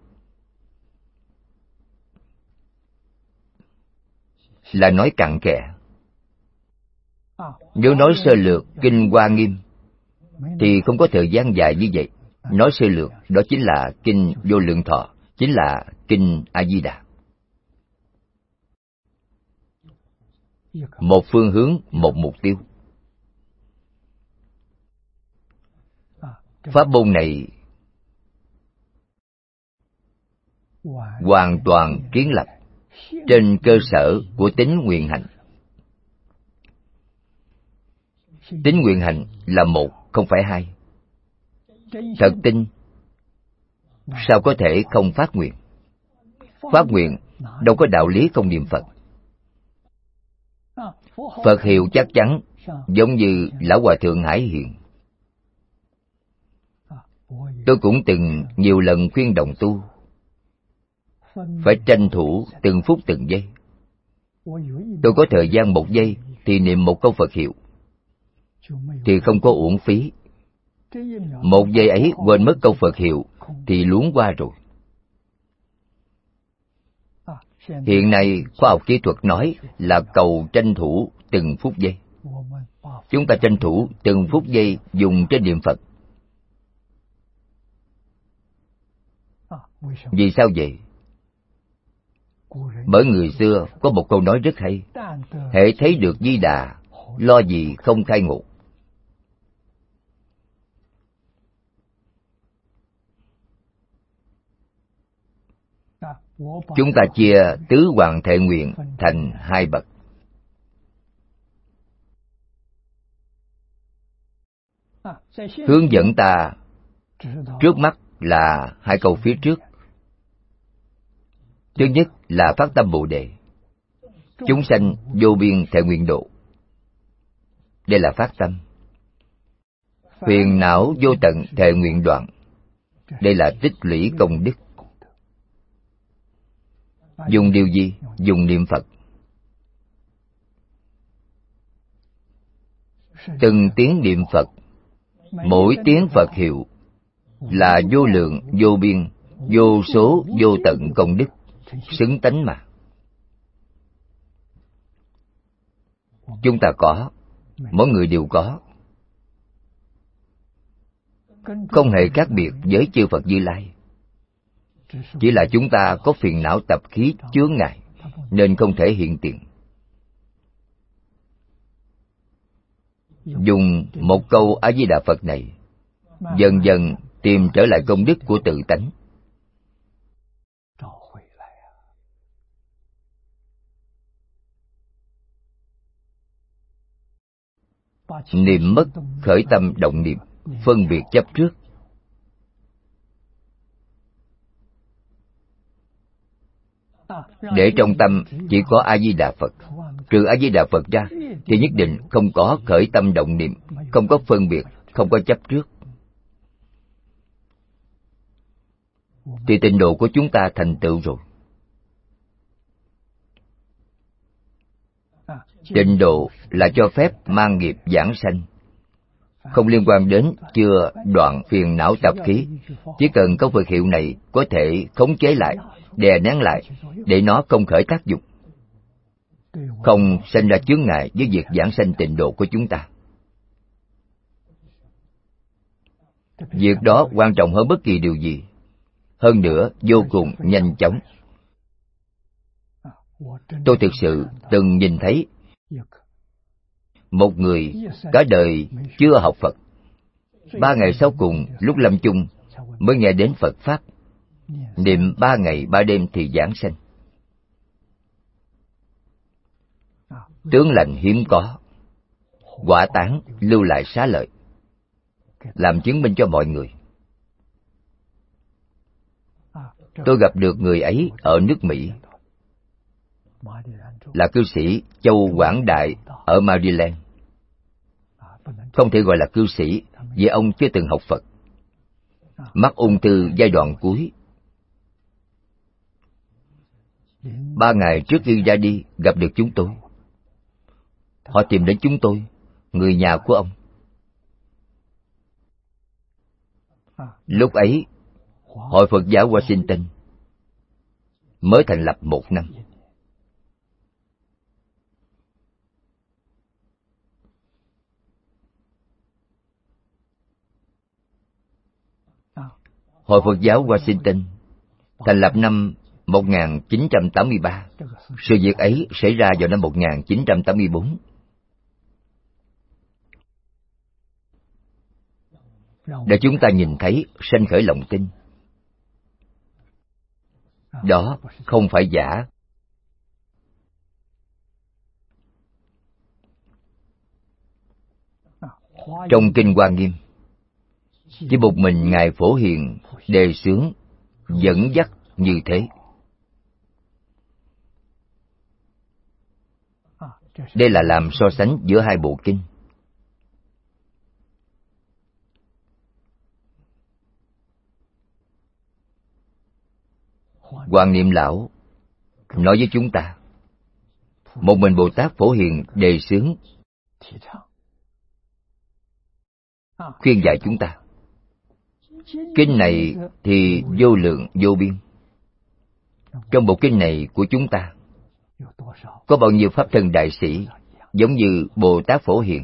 Là nói cặn kẽ. Nếu nói sơ lược Kinh Hoa Nghiêm thì không có thời gian dài như vậy. Nói sơ lược, đó chính là Kinh Vô Lượng Thọ, chính là Kinh A Di Đà. Một phương hướng, một mục tiêu. Pháp môn này hoàn toàn kiến lập trên cơ sở của tín nguyện hạnh. Tín nguyện hạnh là một, không phải hai. Thật tin, sao có thể không phát nguyện? Phát nguyện đâu có đạo lý không niệm Phật. Phật hiệu chắc chắn, giống như Lão Hòa Thượng Hải Hiện. Tôi cũng từng nhiều lần khuyên đồng tu phải tranh thủ từng phút từng giây. Tôi có thời gian một giây thì niệm một câu Phật hiệu, thì không có uổng phí. Một giây ấy quên mất câu Phật hiệu thì luống qua rồi. Hiện nay khoa học kỹ thuật nói là cầu tranh thủ từng phút giây. Chúng ta tranh thủ từng phút giây dùng trên niệm Phật. Vì sao vậy? Bởi người xưa có một câu nói rất hay: hễ thấy được Di Đà, lo gì không khai ngộ. Chúng ta chia tứ hoàng thệ nguyện thành hai bậc. Hướng dẫn ta trước mắt là hai câu phía trước. Thứ nhất là phát tâm Bồ Đề, chúng sanh vô biên thệ nguyện độ. Đây là phát tâm. Phiền não vô tận thệ nguyện đoạn. Đây là tích lũy công đức. Dùng điều gì? Dùng niệm Phật. Từng tiếng niệm Phật, mỗi tiếng Phật hiệu là vô lượng, vô biên, vô số, vô tận công đức, xứng tánh mà. Chúng ta có, mỗi người đều có, không hề khác biệt với chư Phật Như Lai. Chỉ là chúng ta có phiền não tập khí chướng ngại, nên không thể hiện tiền. Dùng một câu A Di Đà Phật này, dần dần tìm trở lại công đức của tự tánh. Niệm mất khởi tâm động niệm, phân biệt chấp trước. Để trong tâm chỉ có A Di Đà Phật, trừ A Di Đà Phật ra thì nhất định không có khởi tâm động niệm, không có phân biệt, không có chấp trước, thì tịnh độ của chúng ta thành tựu rồi. Tịnh độ là cho phép mang nghiệp giảng sanh, không liên quan đến chưa đoạn phiền não tập khí. Chỉ cần có Phật hiệu này có thể khống chế lại, đè nén lại, để nó không khởi tác dụng, không sinh ra chướng ngại với việc giảng sanh tịnh độ của chúng ta. Việc đó quan trọng hơn bất kỳ điều gì. Hơn nữa, vô cùng nhanh chóng. Tôi thực sự từng nhìn thấy một người cả đời chưa học Phật, ba ngày sau cùng lúc lâm chung mới nghe đến Phật Pháp, niệm ba ngày ba đêm thì giảng sanh. Tướng lành hiếm có, quả tán lưu lại xá lợi, làm chứng minh cho mọi người. Tôi gặp được người ấy ở nước Mỹ, là cư sĩ Châu Quảng Đại ở Maryland. Không thể gọi là cư sĩ vì ông chưa từng học Phật. Mắc ung thư giai đoạn cuối. Ba ngày trước khi ra đi gặp được chúng tôi. Họ tìm đến chúng tôi, người nhà của ông. Lúc ấy, Hội Phật giáo Washington mới thành lập một năm. Hội Phật giáo Washington thành lập năm một nghìn chín trăm tám mươi ba. Sự việc ấy xảy ra vào năm một nghìn chín trăm tám mươi bốn. Để chúng ta nhìn thấy sanh khởi lòng tin. Đó không phải giả. Trong Kinh Hoa Nghiêm, chỉ một mình Ngài Phổ Hiền đề xướng, dẫn dắt như thế. Đây là làm so sánh giữa hai bộ kinh. Quan Niệm Lão nói với chúng ta, một mình Bồ Tát Phổ Hiền đề xướng, khuyên dạy chúng ta. Kinh này thì vô lượng vô biên. Trong bộ kinh này của chúng ta có bao nhiêu pháp thân đại sĩ giống như Bồ Tát Phổ Hiền?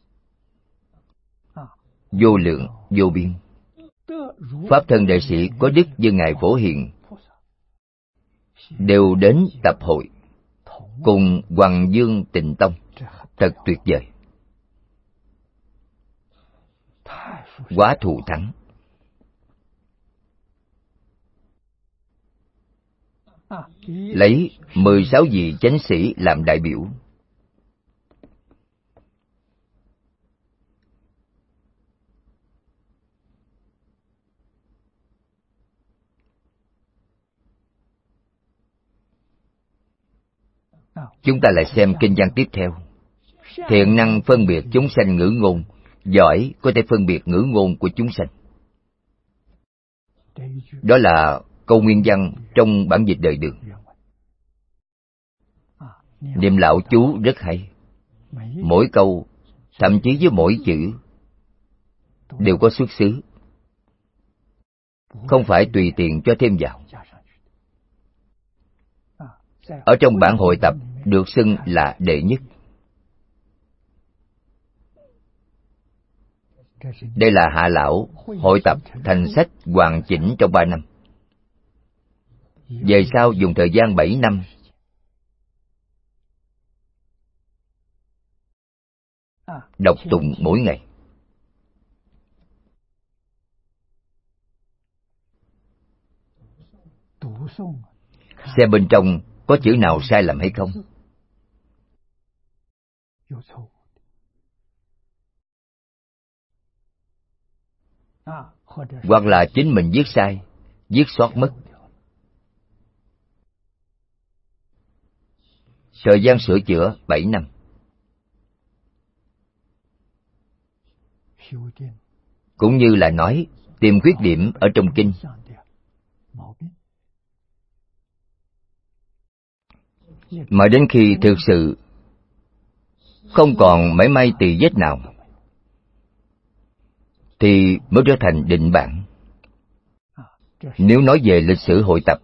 Vô lượng vô biên. Pháp thân đại sĩ có đức như Ngài Phổ Hiền đều đến tập hội cùng Hoằng Dương Tịnh Tông. Thật tuyệt vời, quá thù thắng. Lấy mười sáu vị chánh sĩ làm đại biểu. Chúng ta lại xem kinh văn tiếp theo. Thiện năng phân biệt chúng sanh ngữ ngôn, giỏi có thể phân biệt ngữ ngôn của chúng sanh. Đó là câu nguyên văn trong bản dịch đời Đường. Niệm lão chú rất hay. Mỗi câu, thậm chí với mỗi chữ, đều có xuất xứ, không phải tùy tiện cho thêm vào. Ở trong bản hội tập được xưng là đệ nhất. Đây là Hạ lão hội tập thành sách hoàn chỉnh trong ba năm. Về sau dùng thời gian bảy năm đọc tụng mỗi ngày. Xem bên trong có chữ nào sai lầm hay không. Hoặc là chính mình viết sai, viết sót mất. Thời gian sửa chữa bảy năm. Cũng như là nói tìm khuyết điểm ở trong kinh. Mà đến khi thực sự không còn mảy may tỳ vết nào thì mới trở thành định bản. Nếu nói về lịch sử hội tập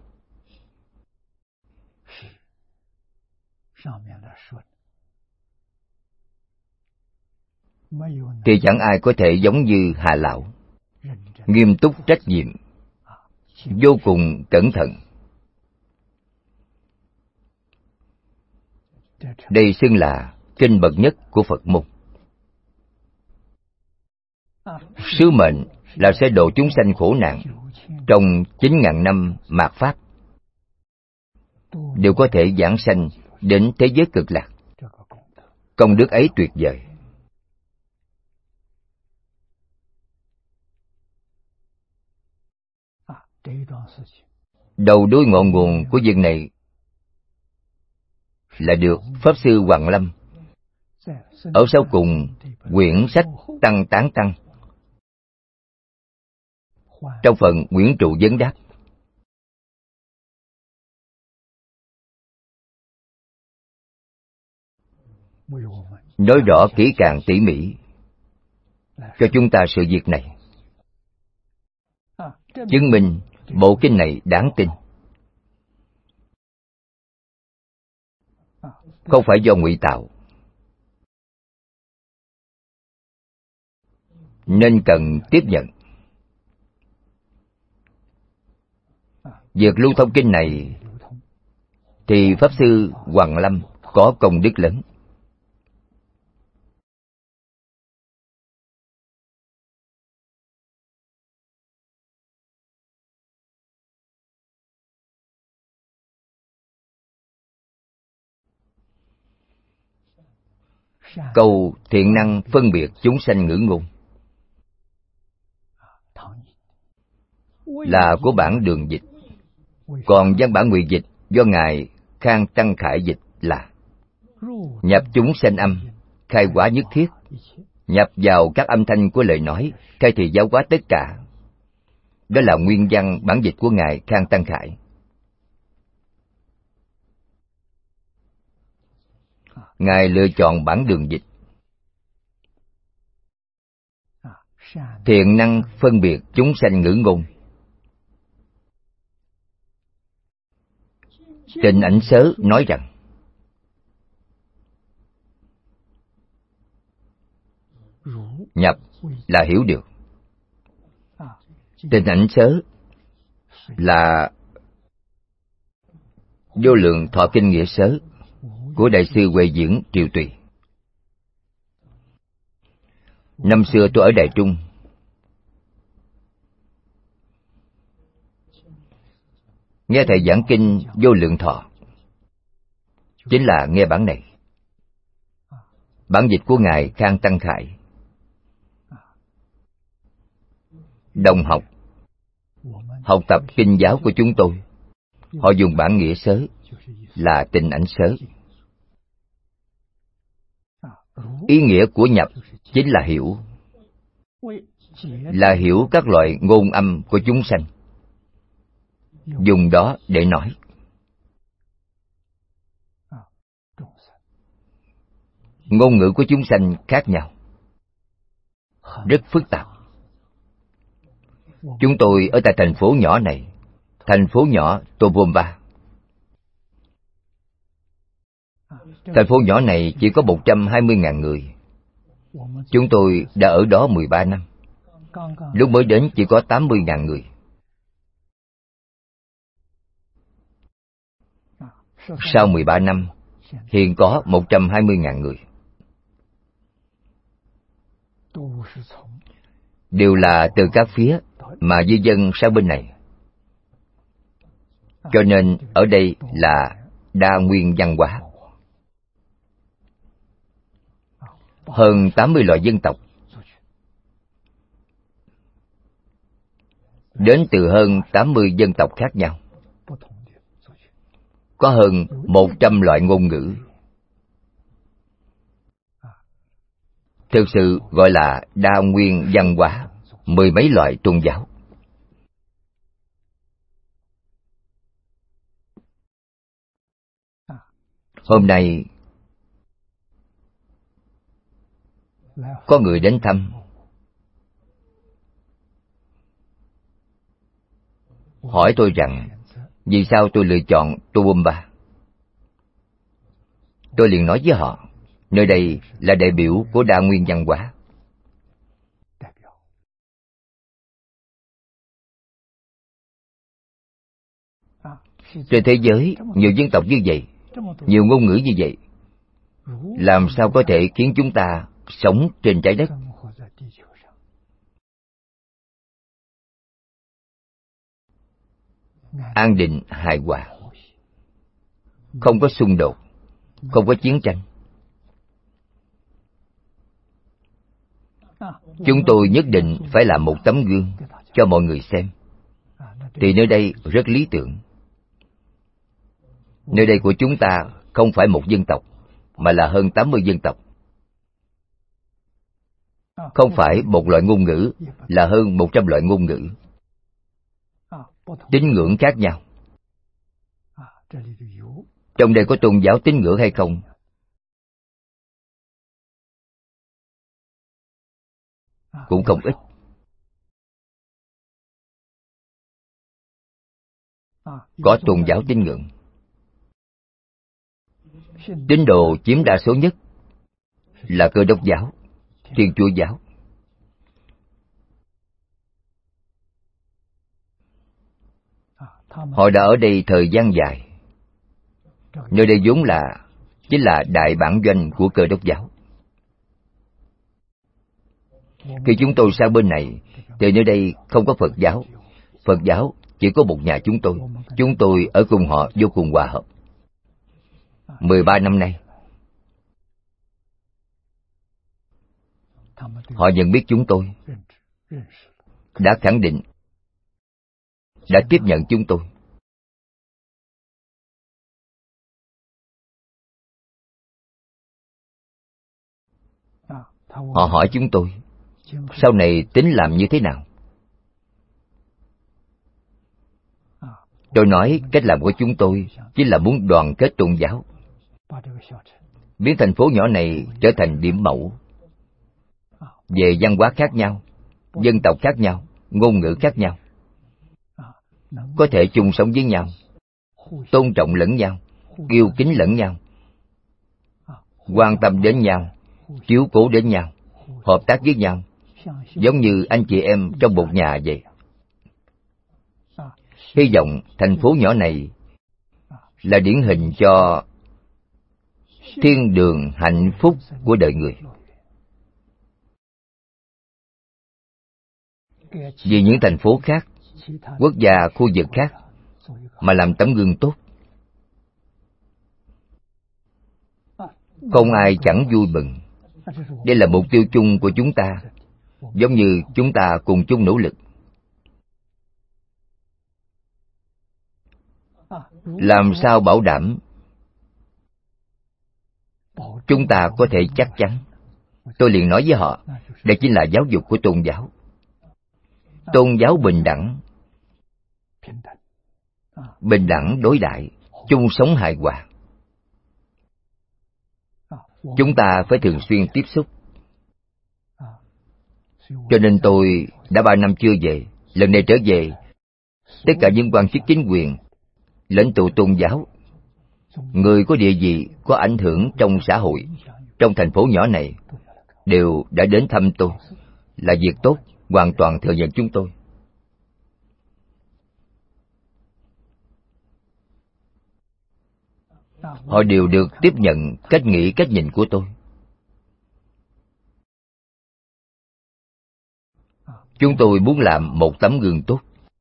thì chẳng ai có thể giống như Hạ lão, nghiêm túc trách nhiệm, vô cùng cẩn thận. Đây xưng là kinh bậc nhất của Phật môn. Sứ mệnh là sẽ độ chúng sanh khổ nạn trong chín ngàn năm mạt Pháp, đều có thể giảng sanh đến thế giới cực lạc. Công đức ấy tuyệt vời. Đầu đuôi ngọn nguồn của việc này là được Pháp Sư Hoàng Lâm ở sau cùng quyển sách Tăng Tán Tăng trong phần Nguyễn trụ vấn đáp nói rõ kỹ càng tỉ mỉ cho chúng ta sự việc này, chứng minh bộ kinh này đáng tin, không phải do ngụy tạo, nên cần tiếp nhận. Việc lưu thông kinh này thì Pháp Sư Hoàng Lâm có công đức lớn. Câu thiện năng phân biệt chúng sanh ngữ ngôn là của bản Đường dịch, còn văn bản Ngụy dịch do ngài Khang Tăng Khải dịch là nhập chúng sanh âm, khai hóa nhất thiết, nhập vào các âm thanh của lời nói, khai thị giáo hóa tất cả. Đó là nguyên văn bản dịch của ngài Khang Tăng Khải. Ngài lựa chọn bản Đường dịch. Thiện năng phân biệt chúng sanh ngữ ngôn. Tịnh Ảnh Sớ nói rằng nhập là hiểu được. Tịnh Ảnh Sớ là Vô Lượng Thọ Kinh Nghĩa Sớ của Đại sư Huệ Diễn Triệu Tùy. Năm xưa tôi ở Đài Trung, nghe thầy giảng kinh Vô Lượng Thọ, chính là nghe bản này, bản dịch của ngài Khang Tăng Khải. Đồng học học tập kinh giáo của chúng tôi, họ dùng bản Nghĩa Sớ, là tình ảnh sớ. Ý nghĩa của nhập chính là hiểu, là hiểu các loại ngôn âm của chúng sanh, dùng đó để nói. Ngôn ngữ của chúng sanh khác nhau, rất phức tạp. Chúng tôi ở tại thành phố nhỏ này, thành phố nhỏ Tobomba. Thành phố nhỏ này chỉ có một trăm hai mươi nghìn người. Chúng tôi đã ở đó mười ba năm. Lúc mới đến chỉ có tám mươi nghìn người. Sau mười ba năm, hiện có một trăm hai mươi nghìn người. Đều là từ các phía mà di dân sang bên này. Cho nên ở đây là đa nguyên văn hóa. Hơn tám mươi loại dân tộc, đến từ hơn tám mươi dân tộc khác nhau. Có hơn một trăm loại ngôn ngữ. Thực sự gọi là đa nguyên văn hóa, mười mấy loại tôn giáo. Hôm nay có người đến thăm, hỏi tôi rằng vì sao tôi lựa chọn Tobomba. Tôi liền nói với họ, nơi đây là đại biểu của đa nguyên văn hóa. Trên thế giới nhiều dân tộc như vậy, nhiều ngôn ngữ như vậy, làm sao có thể khiến chúng ta sống trên trái đất? An định hài hòa, không có xung đột, không có chiến tranh. Chúng tôi nhất định phải làm một tấm gương cho mọi người xem. Thì nơi đây rất lý tưởng. Nơi đây của chúng ta không phải một dân tộc, mà là hơn tám mươi dân tộc. Không phải một loại ngôn ngữ, là hơn một trăm loại ngôn ngữ. Tín ngưỡng khác nhau. Trong đây có tôn giáo tín ngưỡng hay không? Cũng không ít. Có tôn giáo tín ngưỡng. Tín đồ chiếm đa số nhất là Cơ Đốc giáo, Thiên Chúa giáo. Họ đã ở đây thời gian dài. Nơi đây vốn là chính là đại bản doanh của Cơ Đốc giáo. Khi chúng tôi sang bên này, thì nơi đây không có Phật giáo. Phật giáo chỉ có một nhà chúng tôi. Chúng tôi ở cùng họ vô cùng hòa hợp. mười ba năm nay, họ nhận biết chúng tôi, đã khẳng định, đã tiếp nhận chúng tôi. Họ hỏi chúng tôi, sau này tính làm như thế nào? Tôi nói cách làm của chúng tôi chính là muốn đoàn kết tôn giáo, biến thành phố nhỏ này trở thành điểm mẫu. Về văn hóa khác nhau, dân tộc khác nhau, ngôn ngữ khác nhau, có thể chung sống với nhau, tôn trọng lẫn nhau, yêu kính lẫn nhau, quan tâm đến nhau, chiếu cố đến nhau, hợp tác với nhau, giống như anh chị em trong một nhà vậy. Hy vọng thành phố nhỏ này là điển hình cho thiên đường hạnh phúc của đời người. Vì những thành phố khác, quốc gia, khu vực khác mà làm tấm gương tốt, không ai chẳng vui mừng. Đây là mục tiêu chung của chúng ta, giống như chúng ta cùng chung nỗ lực. Làm sao bảo đảm chúng ta có thể chắc chắn? Tôi liền nói với họ, đây chính là giáo dục của tôn giáo. Tôn giáo bình đẳng, bình đẳng đối đãi, chung sống hài hòa. Chúng ta phải thường xuyên tiếp xúc. Cho nên tôi đã ba năm chưa về, lần này trở về, tất cả những quan chức chính quyền, lãnh tụ tôn giáo, người có địa vị, có ảnh hưởng trong xã hội, trong thành phố nhỏ này, đều đã đến thăm tôi. Là việc tốt, hoàn toàn thừa nhận chúng tôi. Họ đều được tiếp nhận cách nghĩ, cách nhìn của tôi. Chúng tôi muốn làm một tấm gương tốt.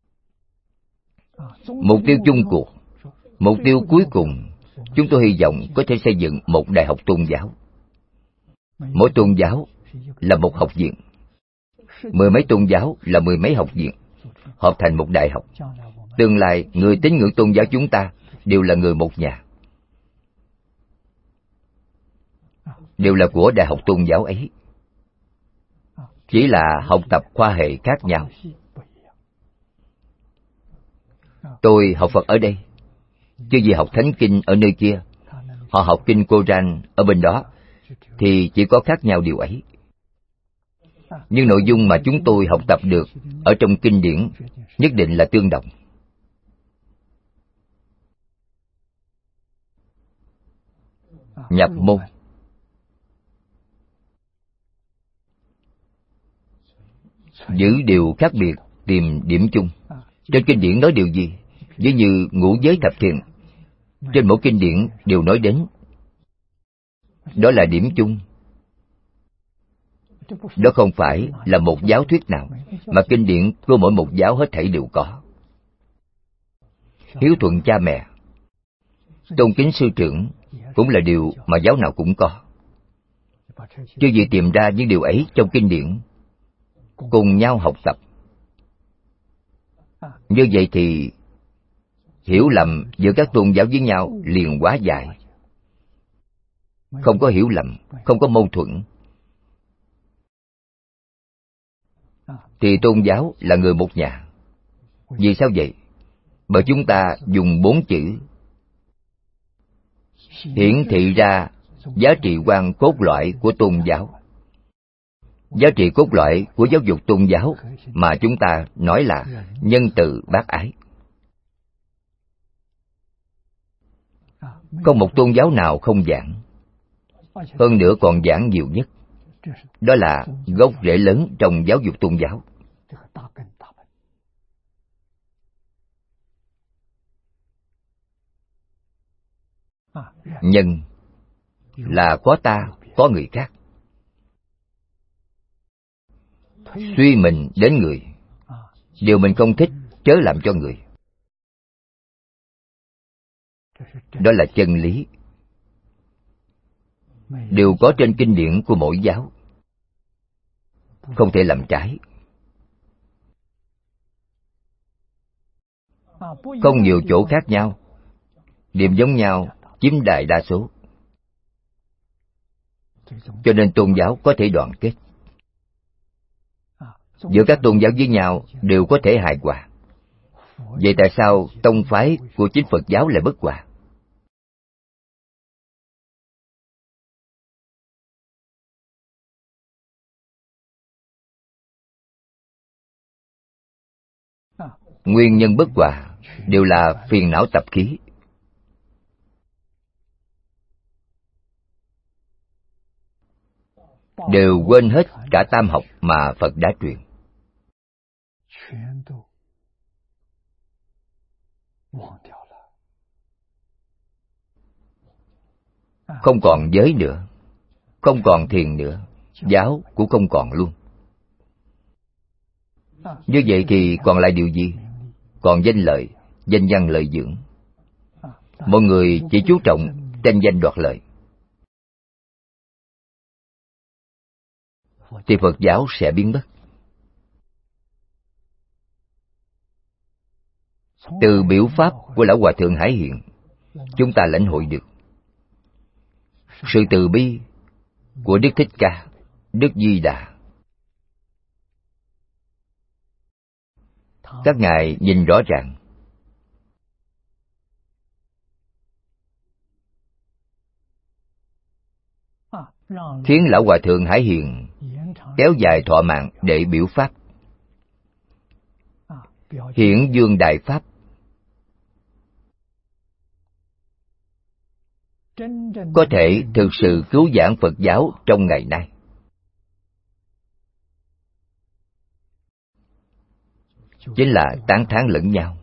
Mục tiêu chung cuộc, mục tiêu cuối cùng, chúng tôi hy vọng có thể xây dựng một đại học tôn giáo. Mỗi tôn giáo là một học viện, mười mấy tôn giáo là mười mấy học viện, hợp thành một đại học. Tương lai, người tín ngưỡng tôn giáo chúng ta đều là người một nhà, đều là của đại học tôn giáo ấy. Chỉ là học tập khoa hệ khác nhau. Tôi học Phật ở đây, chứ vì học Thánh Kinh ở nơi kia, họ học Kinh Koran ở bên đó, thì chỉ có khác nhau điều ấy. Nhưng nội dung mà chúng tôi học tập được ở trong kinh điển nhất định là tương đồng. Nhập môn. Giữ điều khác biệt, tìm điểm chung. Trên kinh điển nói điều gì? Ví như ngũ giới thập thiện, trên mỗi kinh điển đều nói đến. Đó là điểm chung. Đó không phải là một giáo thuyết nào, mà kinh điển của mỗi một giáo hết thảy đều có. Hiếu thuận cha mẹ, tôn kính sư trưởng cũng là điều mà giáo nào cũng có. Chứ gì tìm ra những điều ấy trong kinh điển, cùng nhau học tập. Như vậy thì hiểu lầm giữa các tôn giáo với nhau liền hóa giải. Không có hiểu lầm, không có mâu thuẫn, thì tôn giáo là người một nhà. Vì sao vậy? Bởi chúng ta dùng bốn chữ hiển thị ra giá trị quan cốt lõi của tôn giáo. Giá trị cốt lõi của giáo dục tôn giáo mà chúng ta nói là nhân từ bác ái. Không một tôn giáo nào không giảng, hơn nữa còn giảng nhiều nhất. Đó là gốc rễ lớn trong giáo dục tôn giáo. Nhân là có ta, có người khác. Suy mình đến người, điều mình không thích chớ làm cho người. Đó là chân lý, đều có trên kinh điển của mỗi giáo, không thể làm trái. Không nhiều chỗ khác nhau, điểm giống nhau chiếm đại đa số. Cho nên tôn giáo có thể đoàn kết, giữa các tôn giáo với nhau đều có thể hài hòa. Vậy tại sao tông phái của chính Phật giáo lại bất hòa? Nguyên nhân bất hòa đều là phiền não tập khí. Đều quên hết cả tam học mà Phật đã truyền. Không còn giới nữa, không còn thiền nữa, giáo cũng không còn luôn. Như vậy thì còn lại điều gì? Còn danh lợi, danh văn lợi dưỡng. Mọi người chỉ chú trọng tranh danh đoạt lợi, thì Phật giáo sẽ biến mất. Từ biểu pháp của Lão Hòa Thượng Hải Hiện, chúng ta lãnh hội được sự từ bi của Đức Thích Ca, Đức Di Đà. Các ngài nhìn rõ ràng, khiến Lão Hòa Thượng Hải Hiện kéo dài thọ mạng để biểu pháp, hiển dương đại pháp, có thể thực sự cứu vãn Phật giáo trong ngày nay. Chính là tán thán lẫn nhau.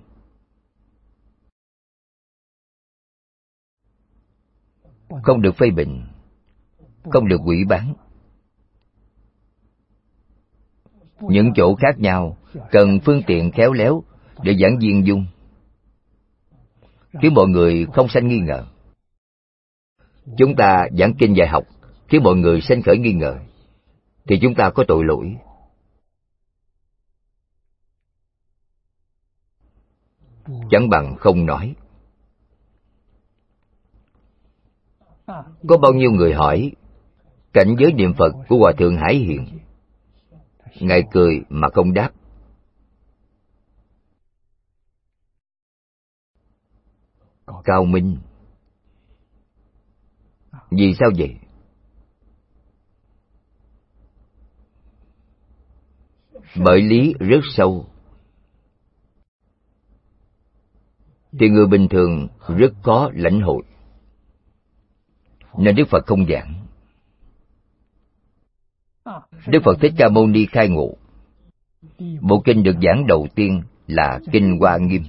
Không được phê bình, không được hủy bán. Những chỗ khác nhau cần phương tiện khéo léo để giảng viên dung, khiến mọi người không sanh nghi ngờ. Chúng ta giảng kinh dạy học khiến mọi người sanh khởi nghi ngờ, thì chúng ta có tội lỗi. Chẳng bằng không nói. Có bao nhiêu người hỏi cảnh giới niệm Phật của Hòa Thượng Hải Hiện, ngài cười mà không đáp. Cao minh. Vì sao vậy? Bởi lý rất sâu, thì người bình thường rất khó lãnh hội, nên Đức Phật không giảng. Đức Phật Thích Ca Mâu Ni khai ngộ, bộ kinh được giảng đầu tiên là Kinh Hoa Nghiêm,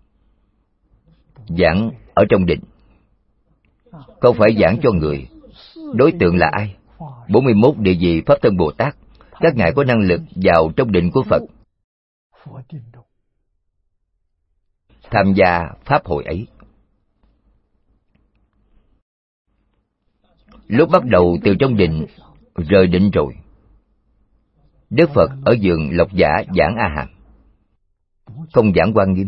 giảng ở trong định, không phải giảng cho người. Đối tượng là ai? bốn mươi mốt địa vị Pháp Thân Bồ Tát. Các ngài có năng lực vào trong định của Phật, tham gia pháp hội ấy. Lúc bắt đầu từ trong định, rời định rồi, Đức Phật ở vườn Lộc Giả giảng A Hàm, không giảng Hoa Nghiêm.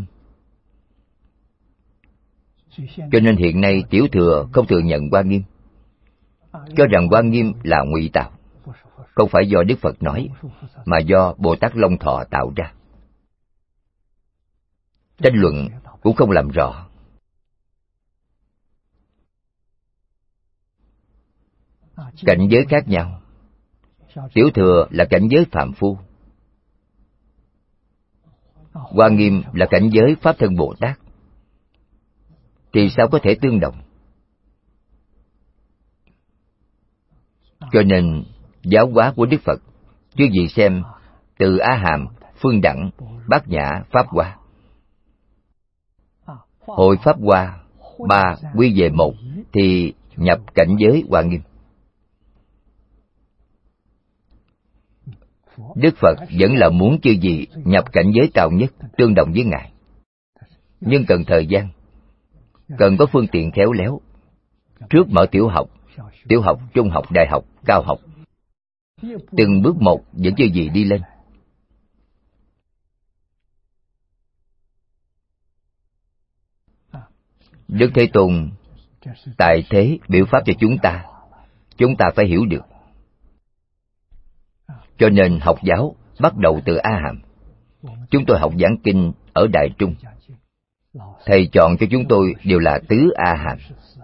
Cho nên hiện nay Tiểu Thừa không thừa nhận Hoa Nghiêm, cho rằng Hoa Nghiêm là ngụy tạo, không phải do Đức Phật nói, mà do Bồ Tát Long Thọ tạo ra. Tranh luận cũng không làm rõ. Cảnh giới khác nhau. Tiểu Thừa là cảnh giới phàm phu, Hoa Nghiêm là cảnh giới Pháp Thân Bồ Tát, thì sao có thể tương đồng? Cho nên giáo hóa của Đức Phật, chứ gì xem từ A Hàm, Phương Đẳng, Bát Nhã, Pháp Hoa. Hội Pháp Hoa ba quy về một thì nhập cảnh giới Hoa Nghiêm. Đức Phật vẫn là muốn chư vị nhập cảnh giới cao nhất, tương đồng với ngài, nhưng cần thời gian, cần có phương tiện khéo léo. Trước mở tiểu học, tiểu học, trung học, đại học, cao học, từng bước một dẫn chư vị đi lên. Đức Thế Tôn tại thế biểu pháp cho chúng ta, chúng ta phải hiểu được. Cho nên học giáo bắt đầu từ A Hàm. Chúng tôi học giảng kinh ở Đại Trung, thầy chọn cho chúng tôi đều là tứ A Hàm.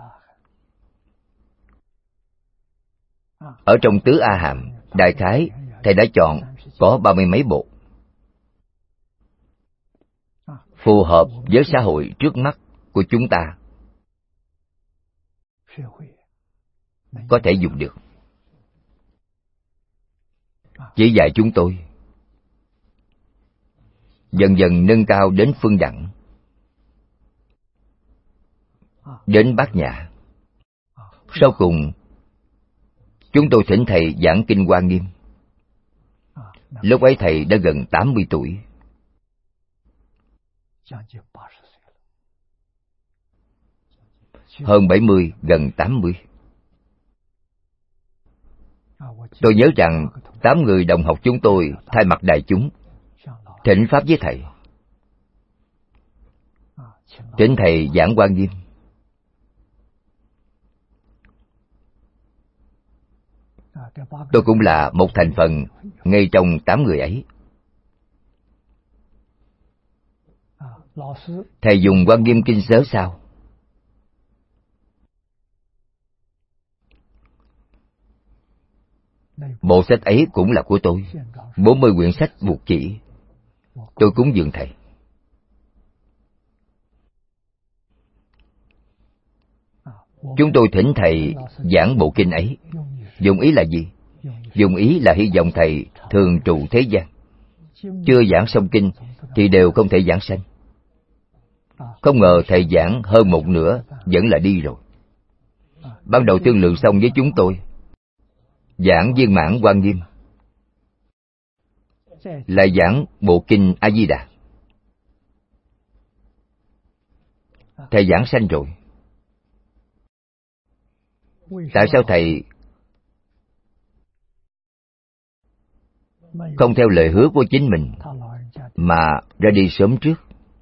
Ở trong tứ A Hàm, đại khái thầy đã chọn có ba mươi mấy bộ, phù hợp với xã hội trước mắt của chúng ta, có thể dùng được. Chỉ dạy chúng tôi dần dần nâng cao đến Phương Đẳng, đến Bát Nhã. Sau cùng chúng tôi thỉnh thầy giảng kinh Hoa Nghiêm. Lúc ấy thầy đã gần tám mươi tuổi. Hơn bảy mươi, gần tám mươi. Tôi nhớ rằng tám người đồng học chúng tôi thay mặt đại chúng thỉnh pháp với thầy. thỉnh thầy giảng Hoa Nghiêm. Tôi cũng là một thành phần ngay trong tám người ấy. Thầy dùng Hoa Nghiêm Kinh Sớ sao? Bộ sách ấy cũng là của tôi. bốn mươi quyển sách buộc chỉ. Tôi cúng dường thầy. Chúng tôi thỉnh thầy giảng bộ kinh ấy. Dùng ý là gì? Dùng ý là hy vọng thầy thường trụ thế gian. Chưa giảng xong kinh thì đều không thể giảng sanh. Không ngờ thầy giảng hơn một nửa vẫn là đi rồi. Ban đầu thương lượng xong với chúng tôi, giảng viên mãn Hoa Nghiêm, lại giảng bộ kinh A Di Đà. Thầy giảng sanh rồi. Tại sao thầy không theo lời hứa của chính mình mà ra đi sớm trước?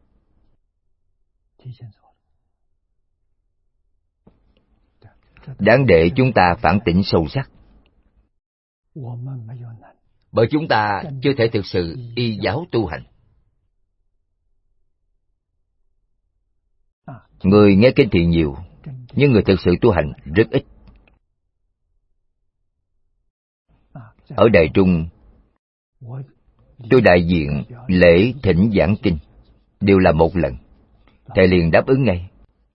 Đáng để chúng ta phản tỉnh sâu sắc. Bởi chúng ta chưa thể thực sự y giáo tu hành. Người nghe kinh thì nhiều, nhưng người thực sự tu hành rất ít. Ở Đài Trung, tôi đại diện lễ thỉnh giảng kinh, đều là một lần. Thầy liền đáp ứng ngay.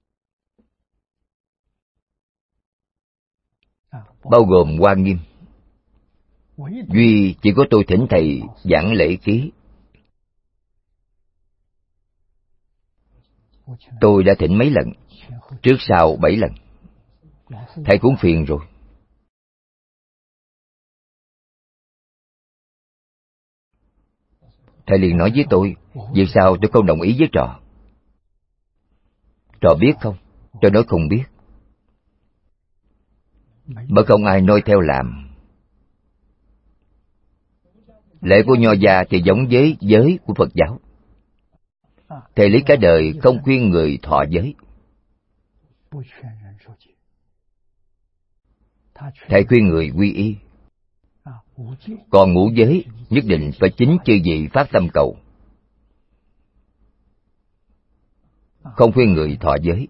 Bao gồm Hoa Nghiêm. Duy chỉ có tôi thỉnh thầy giảng lễ ký. Tôi đã thỉnh mấy lần, trước sau bảy lần. Thầy cũng phiền rồi. Thầy liền nói với tôi, vì sao tôi không đồng ý với trò? Trò biết không? Trò nói không biết. Bởi không ai noi theo làm. Lễ của Nho gia thì giống với giới của Phật giáo. Thầy lý cả đời không khuyên người thọ giới. Thầy khuyên người quy y. Còn ngũ giới nhất định phải chính chư vị phát tâm cầu. Không khuyên người thọ giới.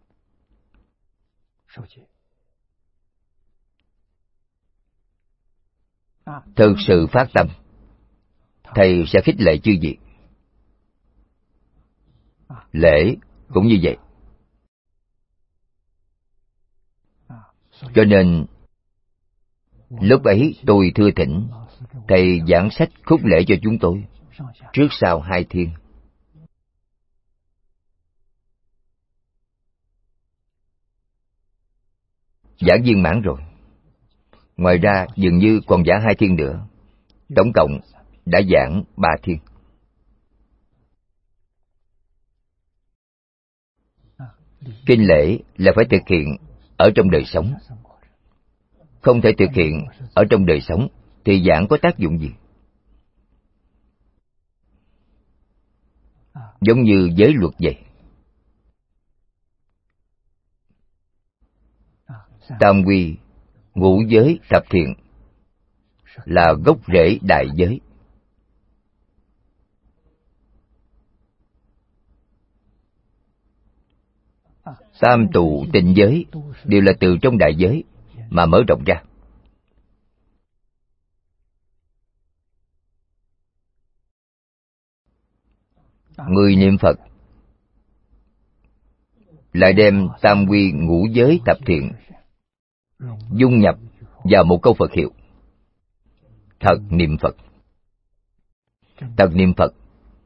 Thực sự phát tâm, thầy sẽ khích lệ chư vị. Lễ cũng như vậy. Cho nên lúc ấy tôi thưa thỉnh thầy giảng sách khúc lễ cho chúng tôi, trước sau hai thiên. Giảng viên mãn rồi. Ngoài ra dường như còn giảng hai thiên nữa. Tổng cộng đã giảng ba thiên. Kinh lễ là phải thực hiện ở trong đời sống. Không thể thực hiện ở trong đời sống thì giảng có tác dụng gì? Giống như giới luật vậy. Tam quy, ngũ giới, thập thiện là gốc rễ đại giới. Tam tụ tịnh giới đều là từ trong đại giới mà mở rộng ra. Người niệm Phật lại đem tam quy ngũ giới thập thiện dung nhập vào một câu Phật hiệu: thật niệm Phật. Thật niệm Phật,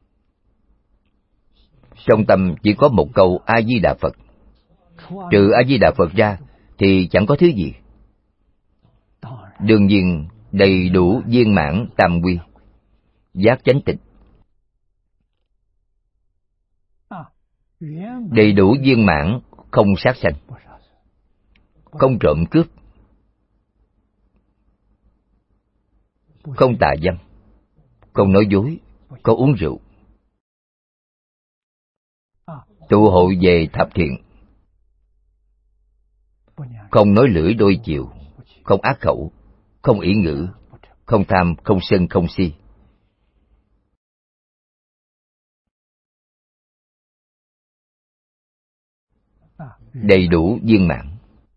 trong tâm chỉ có một câu A Di Đà Phật. Trừ A Di Đà Phật ra thì chẳng có thứ gì. Đương nhiên đầy đủ viên mãn tam quy, giác chánh tịnh. Đầy đủ viên mãn không sát sanh, không trộm cướp, không tà dâm, không nói dối, không uống rượu. tụ hội về thập thiện, không nói lưỡi đôi chiều, không ác khẩu, không ỷ ngữ, không tham, không sân, không si. Đầy đủ viên mãn.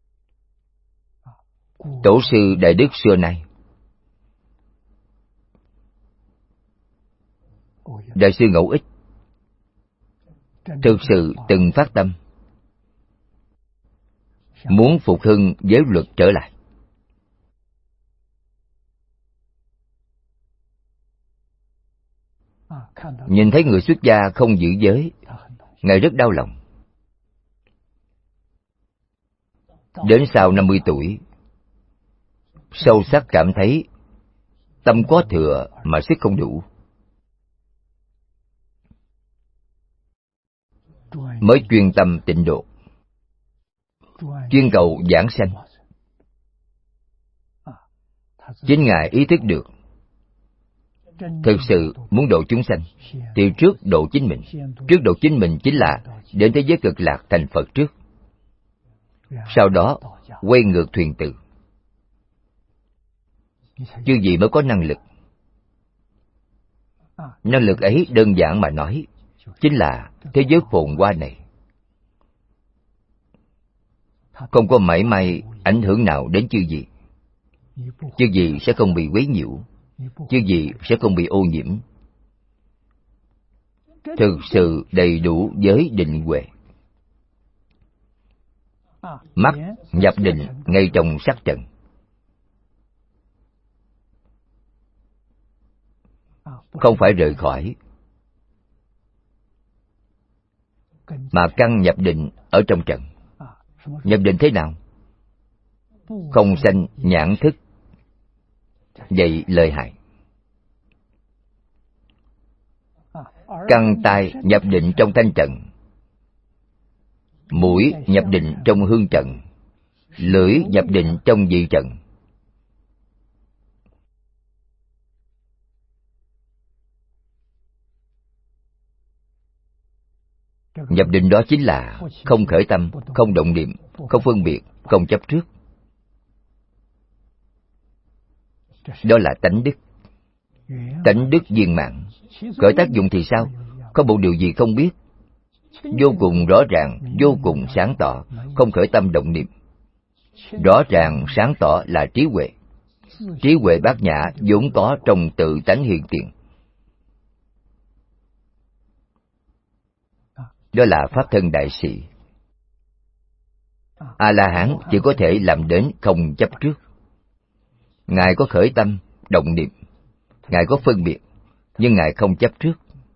Tổ sư Đại Đức xưa nay, Đại sư Ngẫu Ích, thực sự từng phát tâm muốn phục hưng giới luật trở lại. Nhìn thấy người xuất gia không giữ giới, Ngài rất đau lòng. Đến sau năm mươi tuổi, sâu sắc cảm thấy tâm có thừa mà sức không đủ, mới chuyên tâm tịnh độ, chuyên cầu giảng sanh. Chính Ngài ý thức được, thực sự muốn độ chúng sanh thì trước độ chính mình. Trước độ chính mình chính là đến thế giới cực lạc thành Phật trước, sau đó quay ngược thuyền từ. Chư vị mới có năng lực. Năng lực ấy đơn giản mà nói, chính là thế giới phồn hoa này không có mảy may ảnh hưởng nào đến chư vị. Chư vị sẽ không bị quấy nhiễu, chư vị sẽ không bị ô nhiễm. Thực sự đầy đủ giới định huệ. Mắt nhập định ngay trong sắc trần. Không phải rời khỏi, mà căn nhập định ở trong trần. Nhập định thế nào? Không sanh nhãn thức, vậy lợi hại. Căn tai nhập định trong thanh trần, mũi nhập định trong hương trần, lưỡi nhập định trong vị trần. Nhập định đó chính là không khởi tâm, không động niệm, không phân biệt, không chấp trước. Đó là tánh đức. Tánh đức viên mãn. Khởi tác dụng thì sao? Có một điều gì không biết? Vô cùng rõ ràng, vô cùng sáng tỏ, không khởi tâm động niệm. Rõ ràng sáng tỏ là trí huệ. Trí huệ bát nhã vốn có trong tự tánh hiện tiền. Đó là pháp thân đại sĩ. A-la-hán chỉ có thể làm đến không chấp trước. Ngài có khởi tâm, động niệm, Ngài có phân biệt, nhưng Ngài không chấp trước.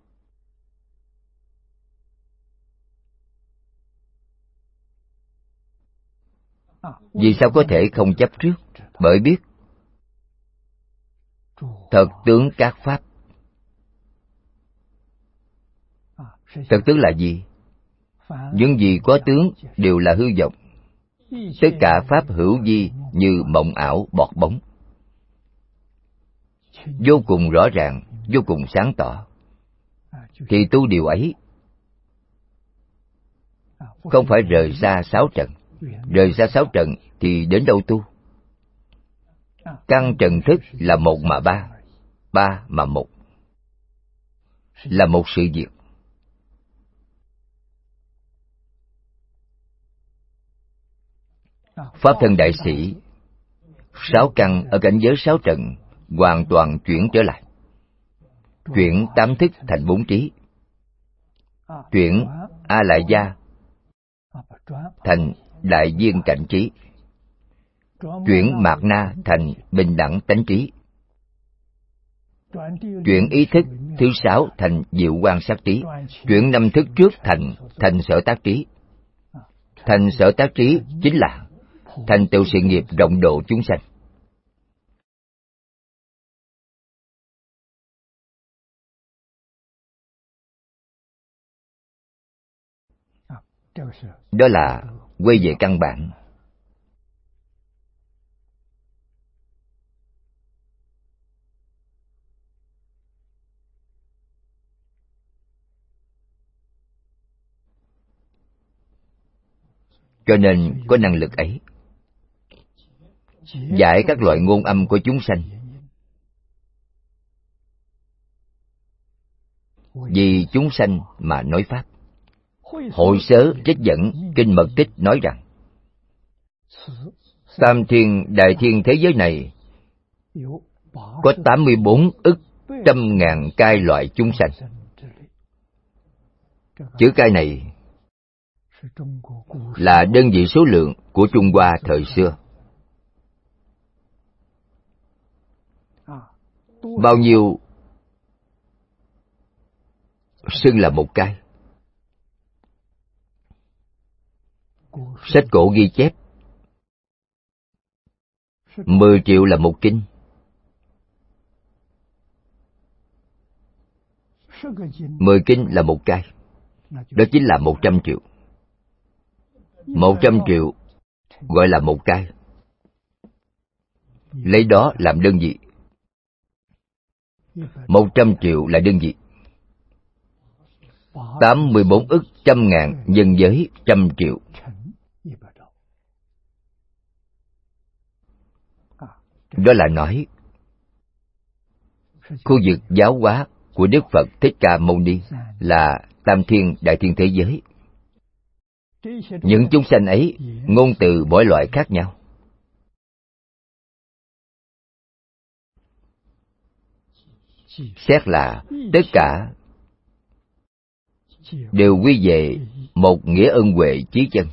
Vì sao có thể không chấp trước? Bởi biết thật tướng các pháp. Thật tướng là gì? Những gì có tướng đều là hư vọng. Tất cả pháp hữu vi như mộng ảo bọt bóng. Vô cùng rõ ràng, vô cùng sáng tỏ. Thì tu điều ấy không phải rời xa sáu trần. Rời xa sáu trần thì đến đâu tu? Căn trần thức là một mà ba, ba mà một, là một sự việc. Pháp thân đại sĩ, sáu căn ở cảnh giới sáu trần hoàn toàn chuyển trở lại. Chuyển tám thức thành bốn trí. Chuyển A Lại Gia thành đại viên cảnh trí. Chuyển Mạt Na thành bình đẳng tánh trí. Chuyển ý thức thứ sáu thành diệu quan sát trí. Chuyển năm thức trước thành thành sở tác trí. Thành sở tác trí chính là thành tựu sự nghiệp rộng độ chúng sanh. Đó là quay về căn bản. cho nên có năng lực ấy. Giải các loại ngôn âm của chúng sanh. Vì chúng sanh mà nói Pháp. Hội Sớ trích dẫn Kinh Mật Tích nói rằng, Tam thiên đại thiên thế giới này có tám mươi bốn ức trăm ngàn cai loại chúng sanh. Chữ cai này là đơn vị số lượng của Trung Hoa thời xưa. Bao nhiêu xưng là một cai? Sách cổ ghi chép mười triệu là một kinh. Mười kinh là một cai. Đó chính là một trăm triệu. Một trăm triệu gọi là một cai. Lấy đó làm đơn vị. Một trăm triệu là đơn vị. Tám mươi bốn ức trăm ngàn nhân với trăm triệu. Đó là nói khu vực giáo hóa của Đức Phật Thích Ca Mâu Ni là tam thiên đại thiên thế giới. Những chúng sanh ấy ngôn từ mỗi loại khác nhau. Xét là tất cả đều quy về một nghĩa ân huệ chí chân.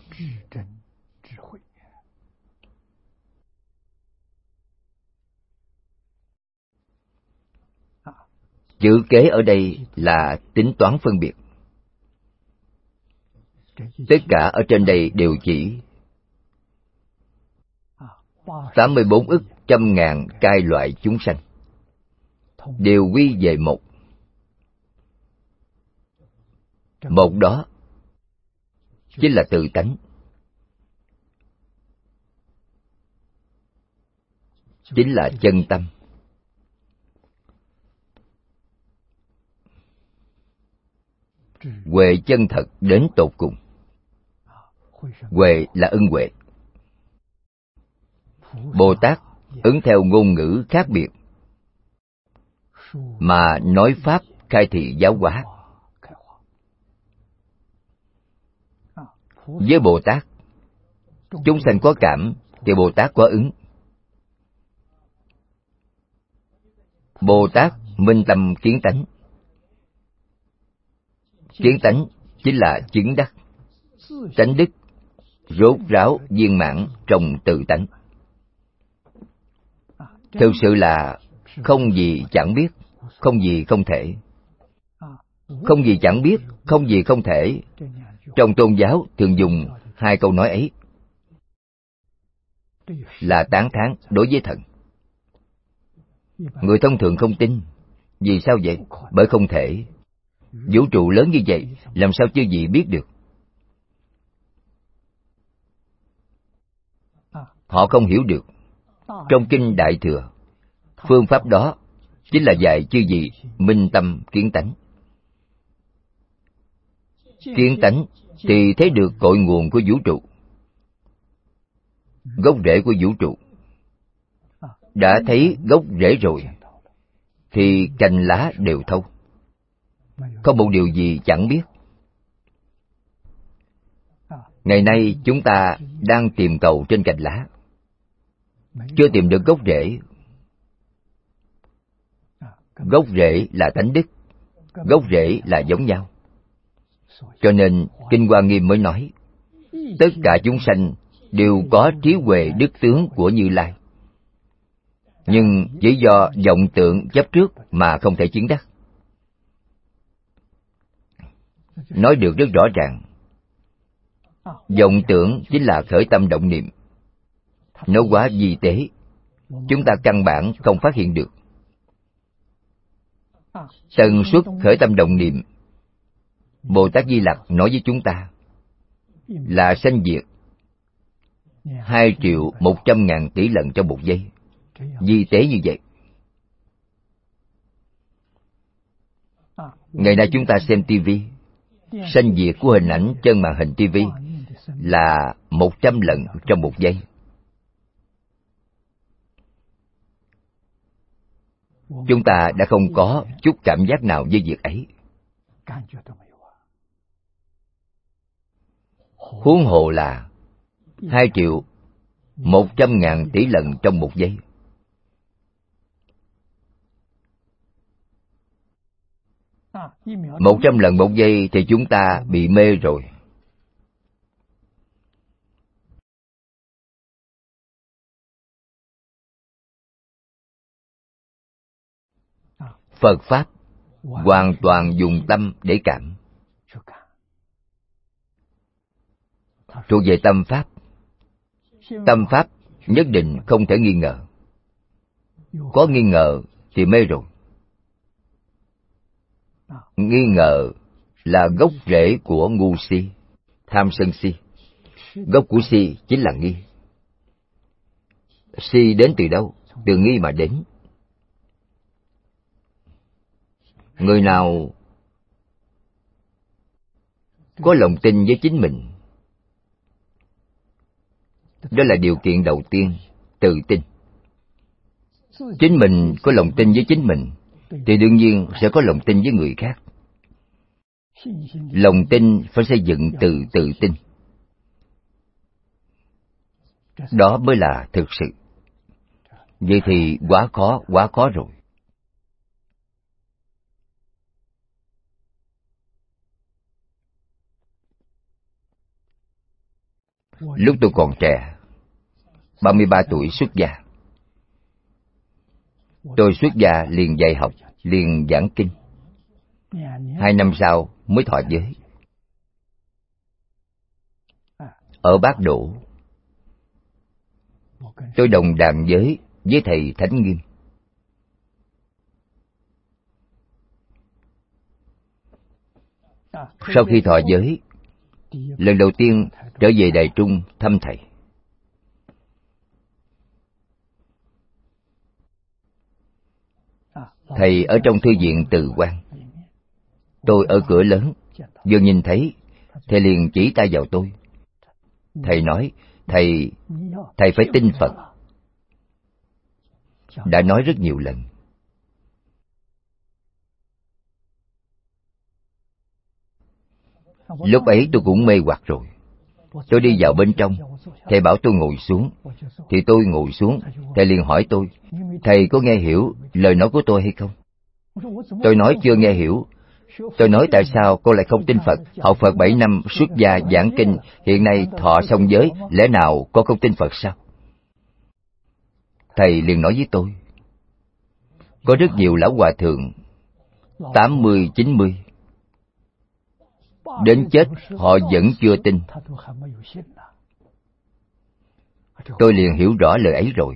Chữ kế ở đây là tính toán phân biệt. Tất cả ở trên đây đều chỉ tám mươi bốn ức trăm ngàn cai loại chúng sanh, đều quy về một. Một đó chính là tự tánh, chính là chân tâm. Huệ chân thật đến tột cùng. Huệ là ân huệ. Bồ Tát ứng theo ngôn ngữ khác biệt mà nói pháp khai thị giáo hóa. Với Bồ Tát, chúng sanh có cảm thì Bồ Tát có ứng. Bồ Tát minh tâm kiến tánh. Kiến tánh chính là chứng đắc. Tánh đức rốt ráo viên mãn trong tự tánh. Thực sự là không gì chẳng biết, không gì không thể. Không gì chẳng biết, không gì không thể. Trong tôn giáo thường dùng hai câu nói ấy là tán thán đối với thần. Người thông thường không tin. Vì sao vậy? Bởi không thể. Vũ trụ lớn như vậy, làm sao chư vị biết được? Họ không hiểu được. Trong Kinh Đại Thừa, phương pháp đó chính là dạy chư vị minh tâm kiến tánh. Kiến tánh thì thấy được cội nguồn của vũ trụ, gốc rễ của vũ trụ. Đã thấy gốc rễ rồi thì cành lá đều thâu. Không một điều gì chẳng biết. Ngày nay chúng ta đang tìm cầu trên cành lá, chưa tìm được gốc rễ. Gốc rễ là tánh đức, gốc rễ là giống nhau. Cho nên Kinh Hoa Nghiêm mới nói, tất cả chúng sanh đều có trí huệ đức tướng của Như Lai, nhưng chỉ do vọng tưởng chấp trước mà không thể chứng đắc. Nói được rất rõ ràng. Vọng tưởng chính là khởi tâm động niệm. Nó quá vi tế, chúng ta căn bản không phát hiện được. Tần suất khởi tâm động niệm, Bồ Tát Di Lặc nói với chúng ta là sanh diệt hai triệu một trăm ngàn tỷ lần trong một giây. Vi tế như vậy. Ngày nay chúng ta xem tivi, sanh diệt của hình ảnh trên màn hình tivi là một trăm lần trong một giây. Chúng ta đã không có chút cảm giác nào với việc ấy. Huống hồ là hai triệu một trăm ngàn tỷ lần trong một giây. Một trăm lần một giây thì chúng ta bị mê rồi. Phật Pháp hoàn toàn dùng tâm để cảm. Thuộc về tâm Pháp. Tâm Pháp nhất định không thể nghi ngờ. Có nghi ngờ thì mê rồi. Nghi ngờ là gốc rễ của ngu si, tham sân si. Gốc của si chính là nghi. Si đến từ đâu? Từ nghi mà đến. Người nào có lòng tin với chính mình, đó là điều kiện đầu tiên, tự tin. Chính mình có lòng tin với chính mình, thì đương nhiên sẽ có lòng tin với người khác. Lòng tin phải xây dựng từ tự tin. Đó mới là thực sự. Vậy thì quá khó, quá khó rồi. Lúc tôi còn trẻ, ba mươi ba tuổi xuất gia. Tôi xuất gia liền dạy học, liền giảng kinh. Hai năm sau mới thọ giới. Ở Bát Đỗ, tôi đồng đàn giới với thầy Thánh Nghiêm. Sau khi thọ giới, lần đầu tiên trở về Đài Trung thăm thầy. Thầy ở trong thư viện Từ Quan. Tôi ở cửa lớn, vừa nhìn thấy, thầy liền chỉ tay vào tôi. Thầy nói, thầy, thầy phải tin Phật. Đã nói rất nhiều lần. Lúc ấy tôi cũng mê hoặc rồi. Tôi đi vào bên trong, thầy bảo tôi ngồi xuống, thì tôi ngồi xuống. Thầy liền hỏi tôi, thầy có nghe hiểu lời nói của tôi hay không? Tôi nói chưa nghe hiểu. Tôi nói tại sao cô lại không tin Phật? Học Phật bảy năm, xuất gia giảng kinh, hiện nay thọ xong giới, lẽ nào cô không tin Phật sao? Thầy liền nói với tôi, có rất nhiều lão hòa thượng, tám mươi, chín mươi, đến chết họ vẫn chưa tin. Tôi liền hiểu rõ lời ấy rồi.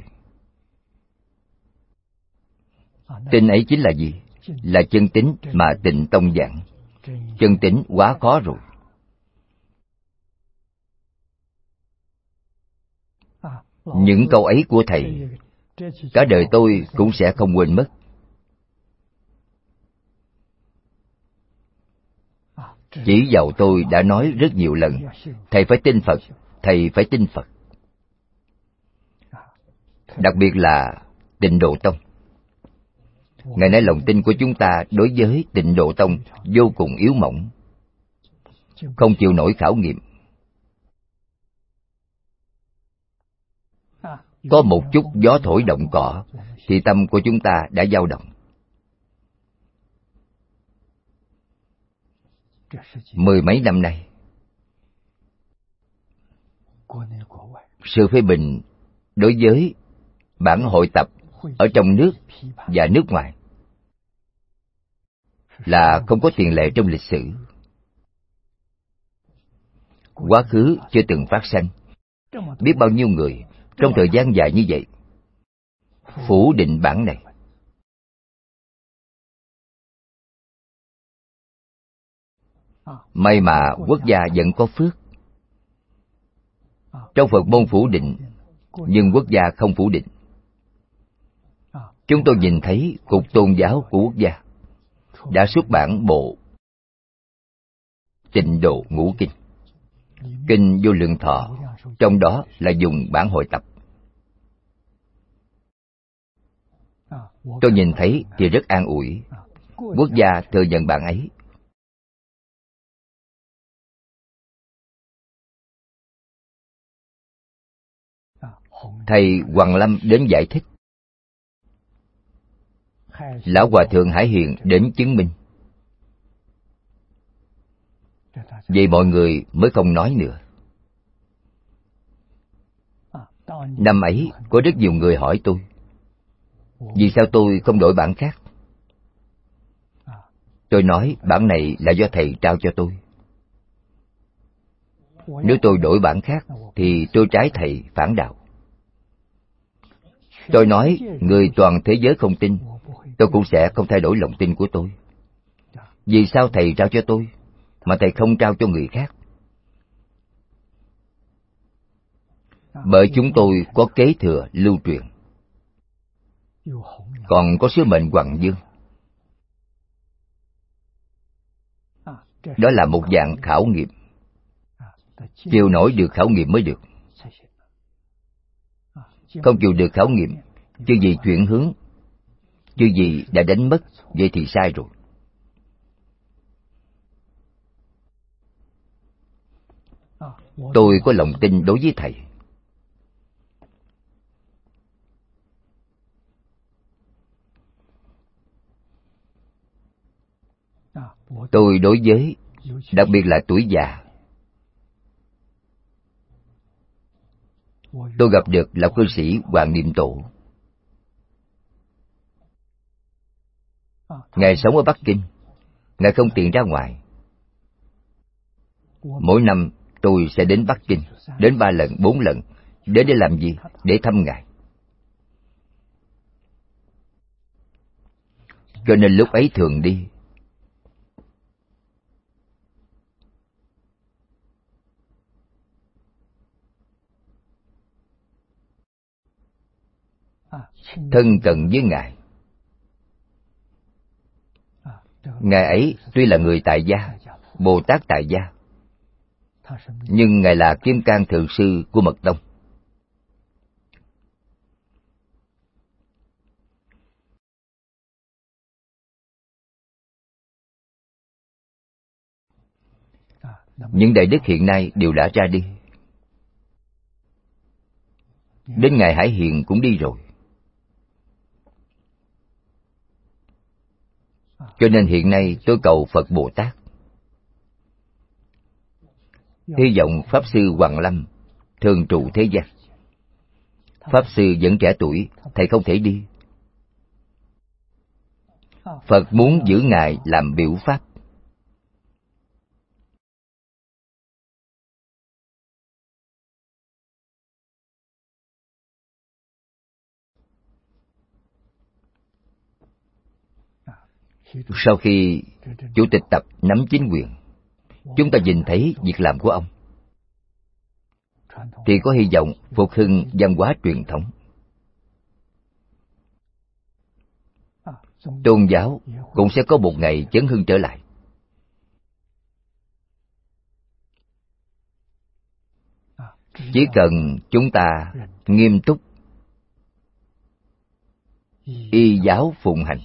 Tin ấy chính là gì? Là chân tín mà Tịnh Tông giảng. Chân tín quá khó rồi. Những câu ấy của thầy, cả đời tôi cũng sẽ không quên mất. Chỉ dầu tôi đã nói rất nhiều lần, thầy phải tin Phật, thầy phải tin Phật. Đặc biệt là Tịnh Độ Tông. Ngày nay lòng tin của chúng ta đối với Tịnh Độ Tông vô cùng yếu mỏng, không chịu nổi khảo nghiệm. Có một chút gió thổi động cỏ, thì tâm của chúng ta đã dao động. Mười mấy năm nay, sự phê bình đối với bản hội tập ở trong nước và nước ngoài là không có tiền lệ trong lịch sử. Quá khứ chưa từng phát sanh. Biết bao nhiêu người trong thời gian dài như vậy phủ định bản này. May mà quốc gia vẫn có phước. Trong Phật môn phủ định, nhưng quốc gia không phủ định. Chúng tôi nhìn thấy Cục Tôn giáo của quốc gia đã xuất bản bộ Tịnh Độ Ngũ Kinh. Kinh Vô Lượng Thọ, trong đó là dùng bản hội tập. Tôi nhìn thấy thì rất an ủi. Quốc gia thừa nhận bản ấy. Thầy Hoàng Lâm đến giải thích, Lão Hòa Thượng Hải Hiền đến chứng minh. Vậy mọi người mới không nói nữa. Năm ấy có rất nhiều người hỏi tôi, vì sao tôi không đổi bản khác? Tôi nói bản này là do thầy trao cho tôi. Nếu tôi đổi bản khác thì tôi trái thầy, phản đạo. Tôi nói người toàn thế giới không tin, tôi cũng sẽ không thay đổi lòng tin của tôi. Vì sao thầy trao cho tôi mà thầy không trao cho người khác? Bởi chúng tôi có kế thừa lưu truyền, còn có sứ mệnh hoằng dương. Đó là một dạng khảo nghiệm, chịu nổi được khảo nghiệm mới được. Không chịu được khảo nghiệm, chứ gì chuyển hướng, chứ gì đã đánh mất, vậy thì sai rồi. Tôi có lòng tin đối với thầy. Tôi đối với, đặc biệt là tuổi già, tôi gặp được lão cư sĩ Hoàng Niệm Tổ. Ngài sống ở Bắc Kinh, Ngài không tiện ra ngoài. Mỗi năm tôi sẽ đến Bắc Kinh, đến ba lần, bốn lần. Đến để làm gì? Để thăm Ngài. Cho nên lúc ấy thường đi. Thân cận với Ngài. Ngài ấy tuy là người tại gia, Bồ Tát tại gia, nhưng Ngài là Kim Cang Thượng Sư của Mật Tông. Những đại đức hiện nay đều đã ra đi. Đến Ngài Hải Hiền cũng đi rồi. Cho nên hiện nay tôi cầu Phật Bồ Tát, hy vọng Pháp Sư Hoàng Lâm thường trụ thế gian. Pháp Sư vẫn trẻ tuổi, thầy không thể đi. Phật muốn giữ Ngài làm biểu Pháp. Sau khi Chủ tịch Tập nắm chính quyền, chúng ta nhìn thấy việc làm của ông, thì có hy vọng phục hưng văn hóa truyền thống. Tôn giáo cũng sẽ có một ngày chấn hưng trở lại. Chỉ cần chúng ta nghiêm túc y giáo phụng hành.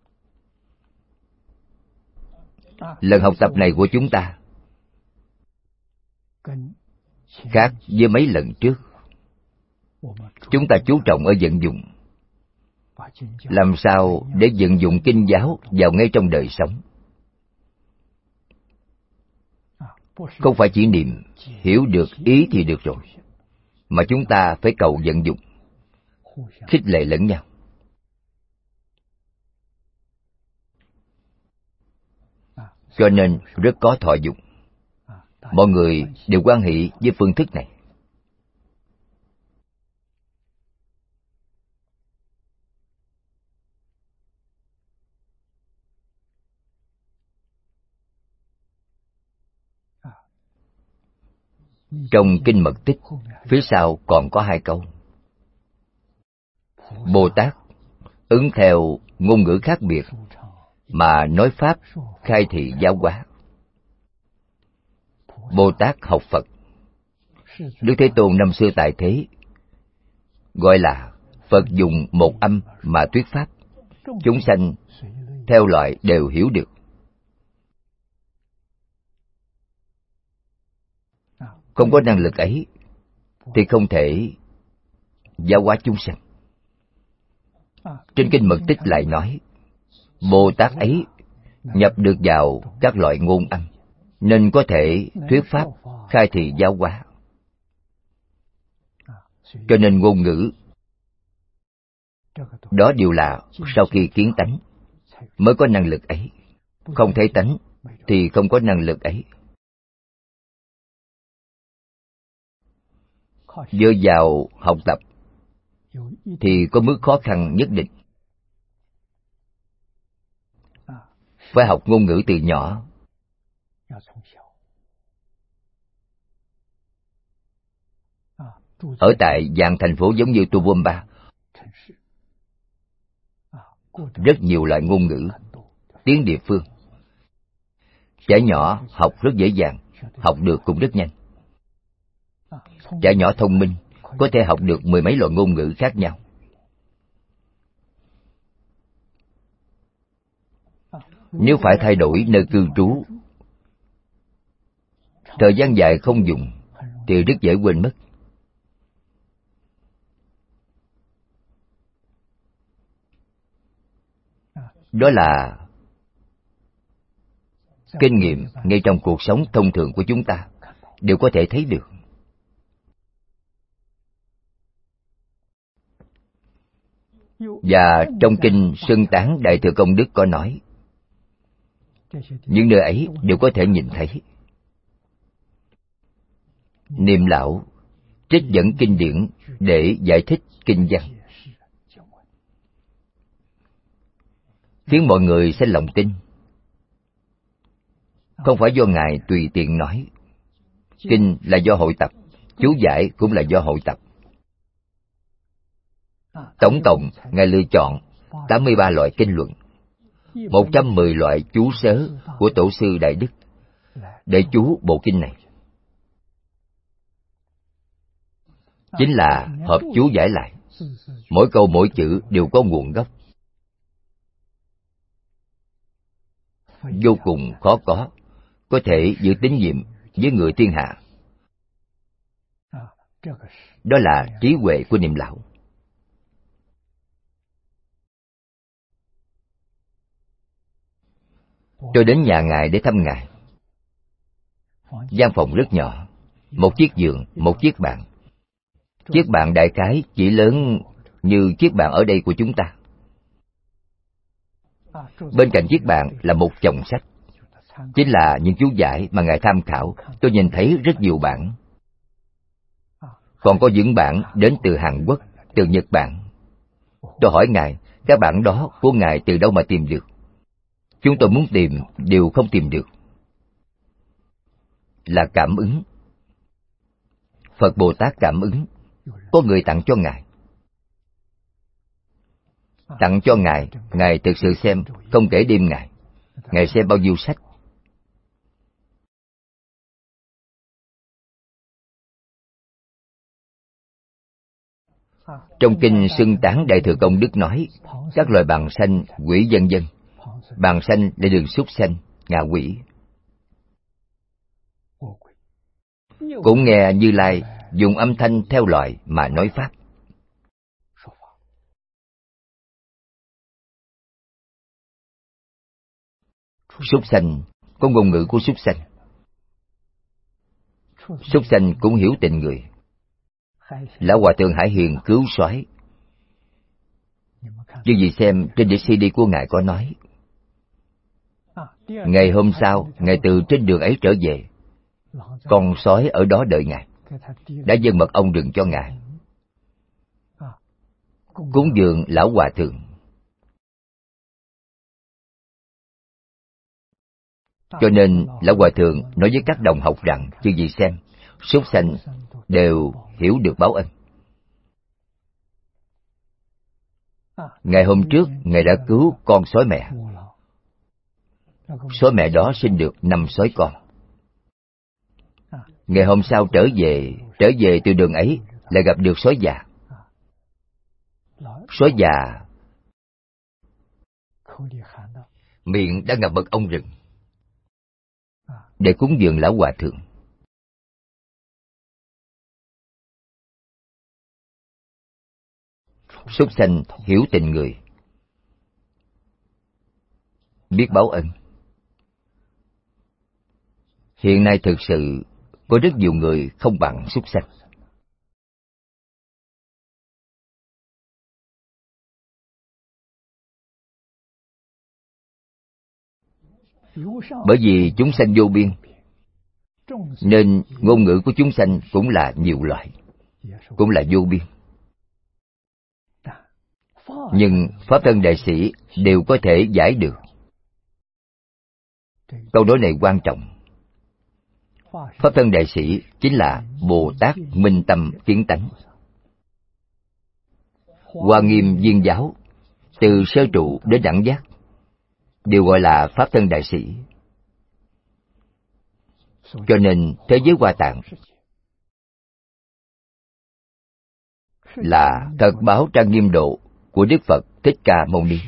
Lần học tập này của chúng ta khác với mấy lần trước. Chúng ta chú trọng ở vận dụng, làm sao để vận dụng kinh giáo vào ngay trong đời sống. Không phải chỉ niệm, hiểu được ý thì được rồi, mà chúng ta phải cầu vận dụng, khích lệ lẫn nhau. Cho nên rất có thọ dụng. Mọi người đều hoan hỷ với phương thức này. Trong Kinh Mật Tích, phía sau còn có hai câu. Bồ Tát ứng theo ngôn ngữ khác biệt mà nói Pháp khai thị giáo hóa. Bồ Tát học Phật Đức Thế Tôn năm xưa tại thế gọi là Phật dùng một âm mà thuyết pháp, chúng sanh theo loại đều hiểu được. Không có năng lực ấy thì không thể giáo hóa chúng sanh. Trên kinh Mật Tích lại nói, Bồ Tát ấy nhập được vào các loại ngôn âm, nên có thể thuyết pháp, khai thị giáo hóa. Cho nên ngôn ngữ đó đều là sau khi kiến tánh mới có năng lực ấy. Không thấy tánh thì không có năng lực ấy. Dựa vào học tập thì có mức khó khăn nhất định. Phải học ngôn ngữ từ nhỏ. Ở tại dạng thành phố giống như Toowoomba, rất nhiều loại ngôn ngữ, tiếng địa phương. Trẻ nhỏ học rất dễ dàng, học được cũng rất nhanh. Trẻ nhỏ thông minh có thể học được mười mấy loại ngôn ngữ khác nhau. Nếu phải thay đổi nơi cư trú, thời gian dài không dùng thì rất dễ quên mất. Đó là kinh nghiệm ngay trong cuộc sống thông thường của chúng ta đều có thể thấy được. Và trong kinh Xưng Tán Đại Thừa Công Đức có nói, những nơi ấy đều có thể nhìn thấy. Niệm lão trích dẫn kinh điển để giải thích kinh văn, khiến mọi người sinh lòng tin. Không phải do Ngài tùy tiện nói. Kinh là do hội tập, chú giải cũng là do hội tập. Tổng cộng Ngài lựa chọn tám mươi ba loại kinh luận, một trăm mười loại chú sớ của Tổ sư Đại Đức để chú bộ kinh này. Chính là hợp chú giải lại. Mỗi câu mỗi chữ đều có nguồn gốc. Vô cùng khó có, có thể giữ tín nhiệm với người thiên hạ. Đó là trí huệ của Niệm lão. Tôi đến nhà Ngài để thăm Ngài. Gian phòng rất nhỏ, một chiếc giường, một chiếc bàn. Chiếc bàn đại khái chỉ lớn như chiếc bàn ở đây của chúng ta. Bên cạnh chiếc bàn là một chồng sách, chính là những chú giải mà Ngài tham khảo. Tôi nhìn thấy rất nhiều bản. Còn có những bản đến từ Hàn Quốc, từ Nhật Bản. Tôi hỏi Ngài, các bản đó của Ngài từ đâu mà tìm được? Chúng tôi muốn tìm đều không tìm được. Là cảm ứng. Phật Bồ Tát cảm ứng. Có người tặng cho Ngài. Tặng cho Ngài, Ngài thực sự xem, không kể đêm Ngài. Ngài xem bao nhiêu sách. Trong kinh Xưng Tán Đại Thừa Công Đức nói, các loài bàng sanh, quỷ vân vân. Bàng sanh để đường súc sanh, ngạ quỷ. Cũng nghe Như Lai dùng âm thanh theo loại mà nói pháp. Súc sanh có ngôn ngữ của súc sanh. Súc sanh cũng hiểu tình người. Lão Hòa Thượng Hải Hiền cứu soái, chứ gì xem trên đĩa xê đê của Ngài có nói. Ngày hôm sau, Ngài từ trên đường ấy trở về, con sói ở đó đợi Ngài, đã dâng mật ong rừng cho Ngài, cúng dường Lão Hòa Thượng. Cho nên Lão Hòa Thượng nói với các đồng học rằng, chứ gì xem, súc sanh đều hiểu được báo ân. Ngày hôm trước, Ngài đã cứu con sói mẹ. Sói mẹ đó sinh được năm sói con. Ngày hôm sau trở về, trở về từ đường ấy, lại gặp được sói già. Sói già miệng đã ngậm mật ong rừng để cúng dường lão hòa thượng. Súc sanh hiểu tình người, biết báo ân. Hiện nay thực sự có rất nhiều người không bằng súc sanh. Bởi vì chúng sanh vô biên, nên ngôn ngữ của chúng sanh cũng là nhiều loại, cũng là vô biên. Nhưng Pháp Thân Đại Sĩ đều có thể giải được. Câu nói này quan trọng. Pháp Thân Đại Sĩ chính là Bồ Tát minh tâm kiến tánh. Hoa Nghiêm Viên Giáo, từ sơ trụ đến đẳng giác, đều gọi là Pháp Thân Đại Sĩ. Cho nên thế giới Hoa Tạng là thật báo trang nghiêm độ của Đức Phật Thích Ca Mâu Ni.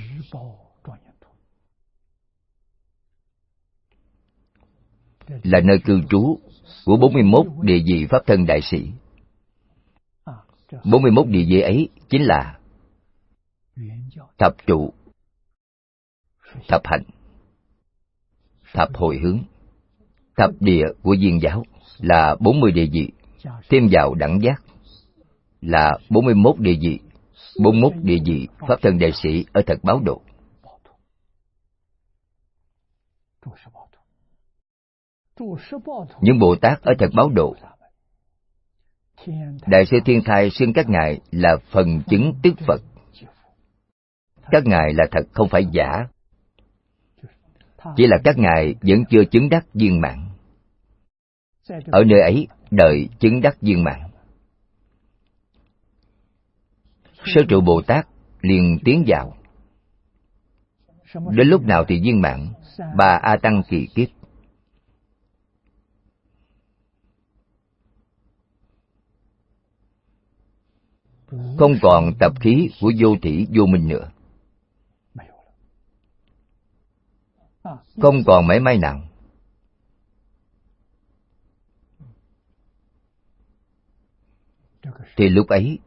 Là nơi cư trú của bốn mươi mốt địa vị Pháp Thân Đại Sĩ. bốn mươi mốt địa vị ấy chính là thập trụ, thập hạnh, thập hồi hướng, thập địa của Viên Giáo là bốn mươi địa vị, thêm vào đẳng giác là bốn mươi mốt địa vị, bốn mươi mốt địa vị Pháp Thân Đại Sĩ ở thật báo độ. Những Bồ Tát ở thật báo độ, Đại sư Thiên Thai xưng các ngài là phần chứng tức Phật. Các ngài là thật, không phải giả. Chỉ là các ngài vẫn chưa chứng đắc viên mãn. Ở nơi ấy đợi chứng đắc viên mãn. Sơ trụ Bồ Tát liền tiến vào. Đến lúc nào thì viên mãn? Ba A Tăng kỳ kiếp. Không còn tập khí của vô thỉ vô minh nữa. Không còn mảy may nào. Thì lúc ấy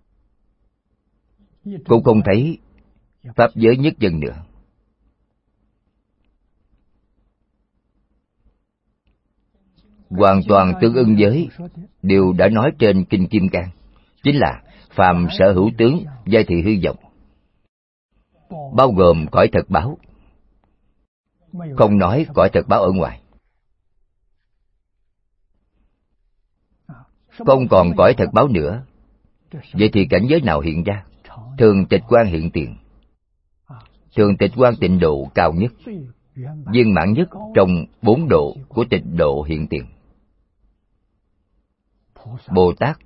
cũng không thấy pháp giới nhất chân nữa. Hoàn toàn tương ưng với điều đã nói trên Kinh Kim Cang, chính là phàm sở hữu tướng giai thị hư vọng, bao gồm cõi thật báo, không nói cõi thật báo ở ngoài. Không còn cõi thật báo nữa. Vậy thì cảnh giới nào hiện ra? Thường tịch quan hiện tiền. Thường tịch quan tịnh độ cao nhất, viên mãn nhất trong bốn độ của tịnh độ hiện tiền. Bồ Tát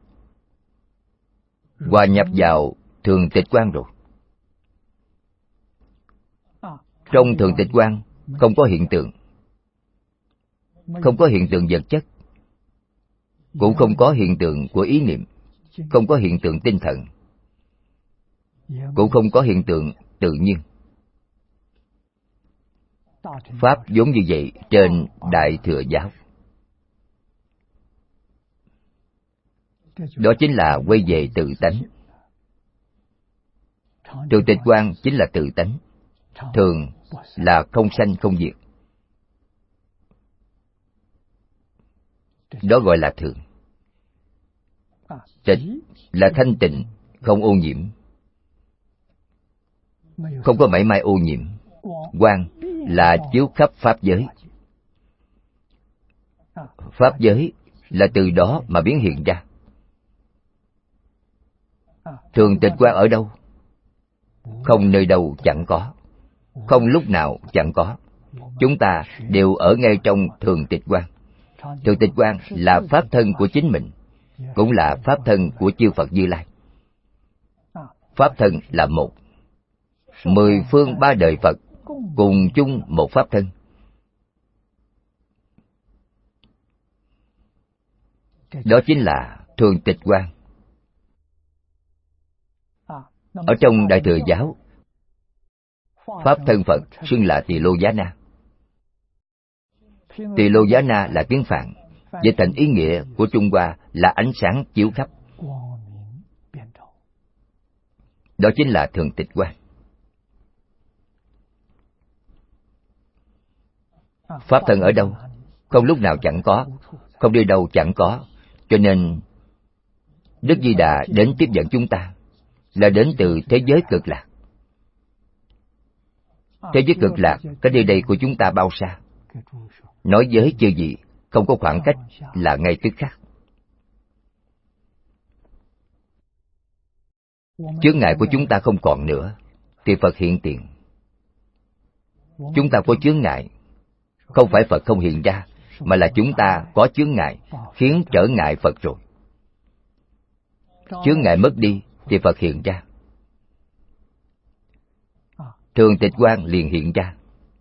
hòa nhập vào thường tịch quan rồi. Trong thường tịch quan không có hiện tượng, không có hiện tượng vật chất, cũng không có hiện tượng của ý niệm, không có hiện tượng tinh thần, cũng không có hiện tượng tự nhiên. Pháp vốn như vậy trên Đại Thừa Giáo. Đó chính là quay về tự tánh. Thường tịch quan chính là tự tánh. Thường là không sanh không diệt. Đó gọi là thường. Tịch là thanh tịnh, không ô nhiễm, không có mảy may ô nhiễm. Quang là chiếu khắp pháp giới. Pháp giới là từ đó mà biến hiện ra. Thường tịch quan ở đâu? Không nơi đâu chẳng có, không lúc nào chẳng có. Chúng ta đều ở ngay trong thường tịch quan. Thường tịch quan là pháp thân của chính mình, cũng là pháp thân của chư Phật Như Lai. Pháp thân là một. Mười phương ba đời Phật cùng chung một pháp thân. Đó chính là thường tịch quan. Ở trong Đại Thừa giáo, Pháp thân Phật xưng là Tỳ Lô Giá Na. Tỳ Lô Giá Na là tiếng Phạn, dịch thành ý nghĩa của Trung Hoa là ánh sáng chiếu khắp. Đó chính là thường tịch quan. Pháp thân ở đâu? Không lúc nào chẳng có, không đi đâu chẳng có. Cho nên Đức Di Đà đến tiếp dẫn chúng ta là đến từ thế giới cực lạc. Thế giới cực lạc, cái nơi đây của chúng ta bao xa? Nói với chư vị, không có khoảng cách, là ngay tức khắc. Chướng ngại của chúng ta không còn nữa, thì Phật hiện tiền. Chúng ta có chướng ngại, không phải Phật không hiện ra, mà là chúng ta có chướng ngại, khiến trở ngại Phật rồi. Chướng ngại mất đi, thì Phật hiện ra. Thường tịch quan liền hiện ra.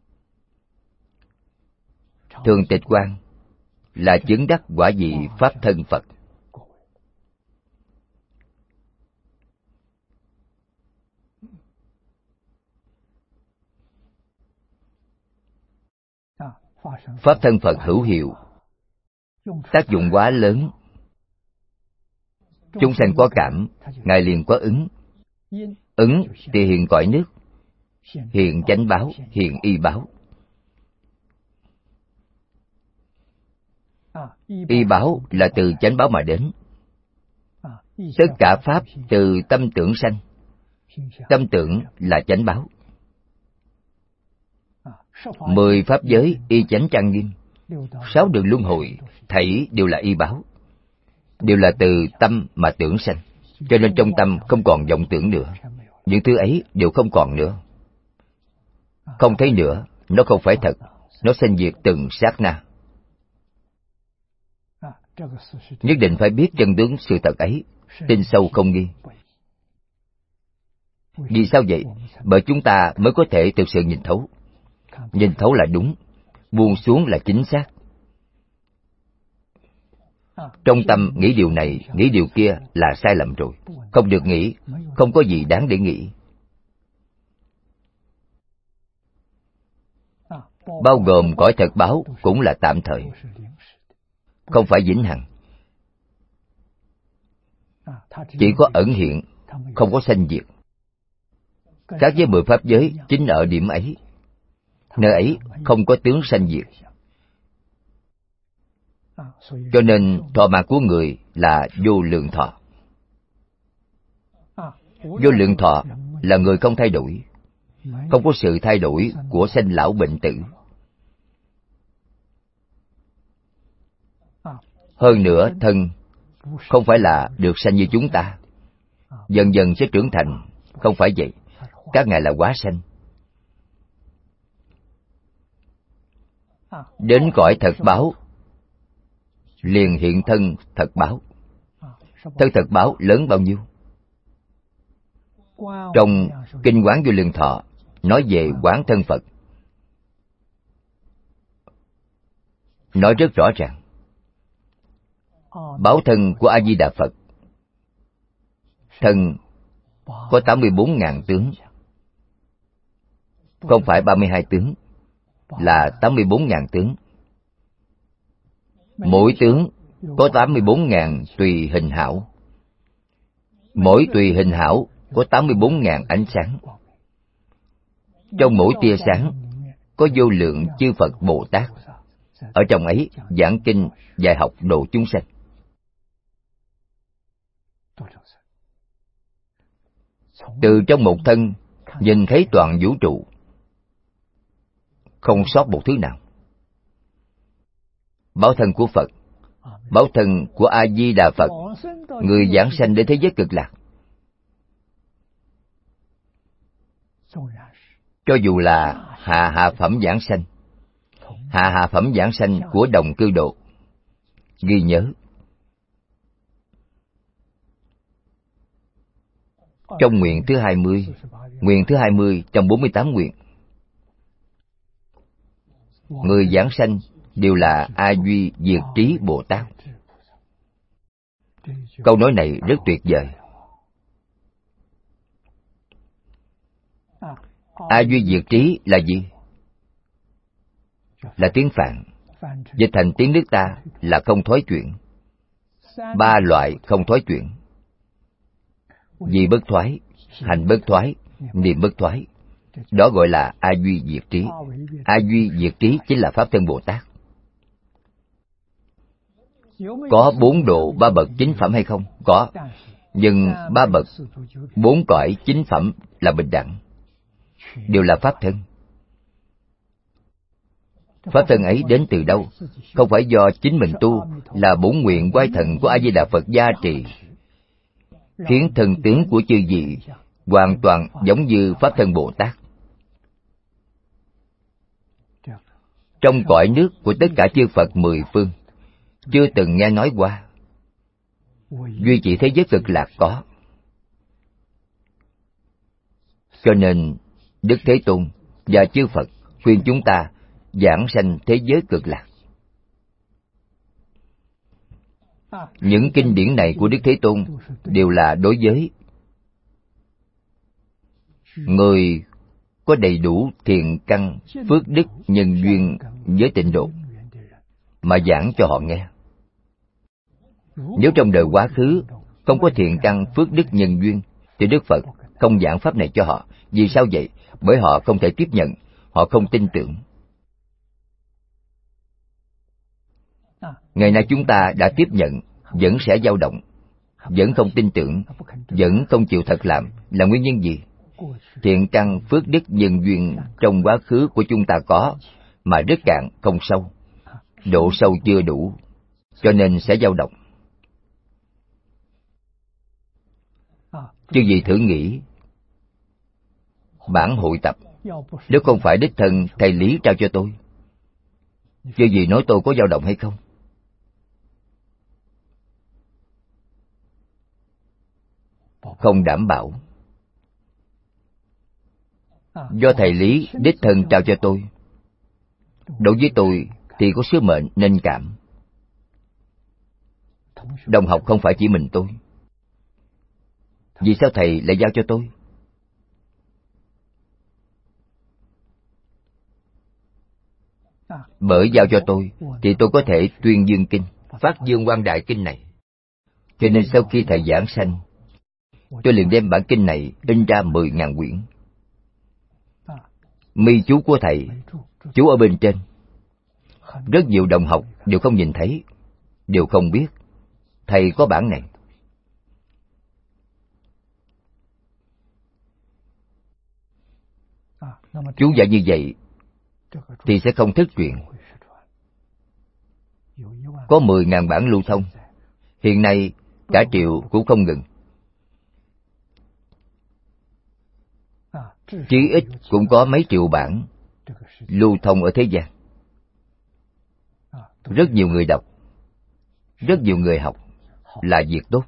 Thường tịch quan là chứng đắc quả vị Pháp thân Phật. Pháp thân Phật hữu hiệu, tác dụng quá lớn. Chúng sanh có cảm, Ngài liền có ứng. Ứng thì hiện cõi nước, hiện chánh báo, hiện y báo. Y báo là từ chánh báo mà đến. Tất cả pháp từ tâm tưởng sanh. Tâm tưởng là chánh báo. Mười pháp giới y chánh trang nghiêm, sáu đường luân hồi thảy đều là y báo, đều là từ tâm mà tưởng sanh. Cho nên trong tâm không còn vọng tưởng nữa, những thứ ấy đều không còn nữa. Không thấy nữa, nó không phải thật, nó sanh diệt từng sát na. Nhất định phải biết chân tướng sự thật ấy, tin sâu không nghi. Vì sao vậy? Bởi chúng ta mới có thể thực sự nhìn thấu. Nhìn thấu là đúng, buông xuống là chính xác. Trong tâm nghĩ điều này, nghĩ điều kia là sai lầm rồi. Không được nghĩ, không có gì đáng để nghĩ. Bao gồm cõi thật báo cũng là tạm thời, không phải vĩnh hằng. Chỉ có ẩn hiện, không có sanh diệt. Khác với mười pháp giới chính ở điểm ấy. Nơi ấy không có tướng sanh diệt. Cho nên thọ mạng của người là vô lượng thọ. Vô lượng thọ là người không thay đổi, không có sự thay đổi của sanh lão bệnh tử. Hơn nữa, thân không phải là được sanh như chúng ta, dần dần sẽ trưởng thành. Không phải vậy, các ngài là hóa sanh. Đến cõi thật báo liền hiện thân thật báo. Thân thật báo lớn bao nhiêu? Trong Kinh Quán Vô Lượng Thọ nói về Quán thân Phật, nói rất rõ ràng. Báo thân của A Di Đà Phật, thân có tám mươi bốn ngàn tướng, không phải ba mươi hai tướng, là tám mươi bốn ngàn tướng. Mỗi tướng có tám mươi bốn ngàn tùy hình hảo. Mỗi tùy hình hảo có tám mươi bốn ngàn ánh sáng. Trong mỗi tia sáng có vô lượng chư Phật Bồ Tát. Ở trong ấy giảng kinh, dạy học độ chúng sanh. Từ trong một thân nhìn thấy toàn vũ trụ, không sót một thứ nào. Báo thân của Phật, báo thân của A Di Đà Phật, người giảng sanh đến thế giới cực lạc. Cho dù là hạ hạ phẩm giảng sanh, hạ hạ phẩm giảng sanh của đồng cư độ, ghi nhớ. Trong nguyện thứ hai mươi, nguyện thứ hai mươi trong bốn mươi tám nguyện, người giảng sanh đều là A Duy Diệt Trí Bồ Tát. Câu nói này rất tuyệt vời. A duy diệt trí là gì? Là tiếng Phạn. Dịch thành tiếng nước ta là không thói chuyển. Ba loại không thói chuyển: vì bất thoái, hành bất thoái, niệm bất thoái. Đó gọi là A duy diệt trí. A duy diệt trí chính là Pháp Thân Bồ Tát. Có bốn độ ba bậc chính phẩm hay không? Có. Nhưng ba bậc, bốn cõi chính phẩm là bình đẳng, đều là Pháp Thân. Pháp thân ấy đến từ đâu? Không phải do chính mình tu, là bổn nguyện quay thần của A Di Đà Phật gia trì, khiến thân tướng của chư vị hoàn toàn giống như Pháp Thân Bồ Tát. Trong cõi nước của tất cả chư Phật mười phương, chưa từng nghe nói qua. Duy chỉ thế giới Cực Lạc có. Cho nên Đức Thế Tôn và chư Phật khuyên chúng ta giảng sanh thế giới Cực Lạc. Những kinh điển này của Đức Thế Tôn đều là đối với người có đầy đủ thiện căn, phước đức, nhân duyên với tịnh độ mà giảng cho họ nghe. Nếu trong đời quá khứ không có thiện căn, phước đức, nhân duyên, thì Đức Phật không giảng pháp này cho họ. Vì sao vậy? Bởi họ không thể tiếp nhận, họ không tin tưởng. Ngày nay chúng ta đã tiếp nhận, vẫn sẽ dao động, vẫn không tin tưởng, vẫn không chịu thật làm. Là nguyên nhân gì? Thiện căn, phước đức, nhân duyên trong quá khứ của chúng ta có, mà rất cạn, không sâu. Độ sâu chưa đủ, cho nên sẽ dao động. Chứ gì thử nghĩ, bản hội tập, nếu không phải đích thân thầy Lý trao cho tôi, chứ gì nói tôi có dao động hay không? Không đảm bảo. Do thầy Lý đích thân trao cho tôi, đối với tôi thì có sứ mệnh nên cảm. Đồng học không phải chỉ mình tôi. Vì sao thầy lại giao cho tôi? Bởi giao cho tôi thì tôi có thể tuyên dương kinh, phát dương quang đại kinh này. Cho nên sau khi thầy giảng sanh, tôi liền đem bản kinh này in ra mười ngàn quyển. Mi chú của thầy chú ở bên trên. Rất nhiều đồng học đều không nhìn thấy, đều không biết thầy có bản này. Chú dạy như vậy thì sẽ không thất truyền. Có mười ngàn bản lưu thông, hiện nay cả triệu cũng không ngừng. Chí ít cũng có mấy triệu bản lưu thông ở thế gian. Rất nhiều người đọc, rất nhiều người học, là việc tốt.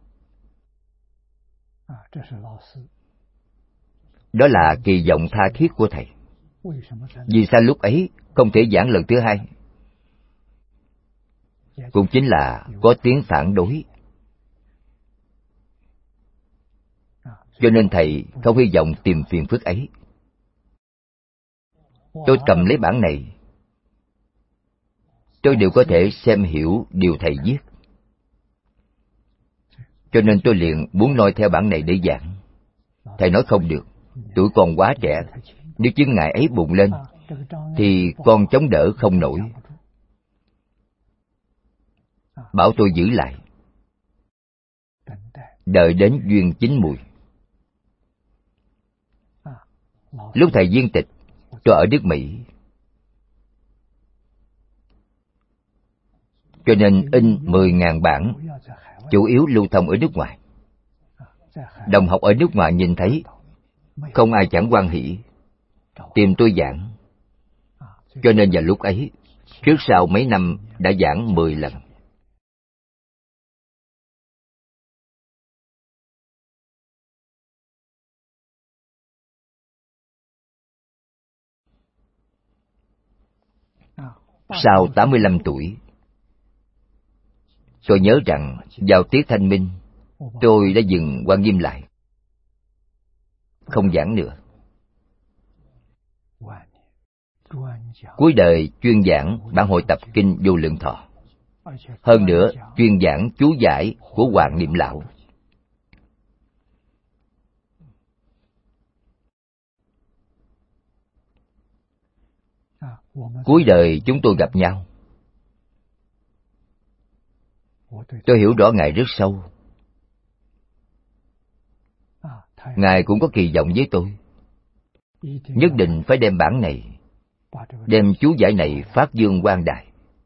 Đó là kỳ vọng tha thiết của thầy. Vì sao lúc ấy không thể giảng lần thứ hai? Cũng chính là có tiếng phản đối. Cho nên thầy không hy vọng tìm phiền phức ấy. Tôi cầm lấy bản này, tôi đều có thể xem hiểu điều thầy viết. Cho nên tôi liền muốn noi theo bản này để giảng. Thầy nói không được, tuổi còn quá trẻ, nếu chướng ngại ấy bùng lên thì con chống đỡ không nổi. Bảo tôi giữ lại, đợi đến duyên chín mùi. Lúc thầy viên tịch, tôi ở nước Mỹ, cho nên in mười ngàn bản, chủ yếu lưu thông ở nước ngoài. Đồng học ở nước ngoài nhìn thấy, không ai chẳng hoan hỷ, tìm tôi giảng. Cho nên vào lúc ấy, trước sau mấy năm đã giảng mười lần. Sau tám mươi lăm tuổi, Tôi nhớ rằng vào tiết thanh minh, tôi đã dừng Quan Nghiêm lại, không giảng nữa. Cuối đời chuyên giảng bản hội tập kinh Vô Lượng Thọ. Hơn nữa chuyên giảng chú giải của Hoàng Niệm Lão. Cuối đời chúng tôi gặp nhau. Tôi hiểu rõ Ngài rất sâu. Ngài cũng có kỳ vọng với tôi, nhất định phải đem bản này, đem chú giải này phát dương quang đại.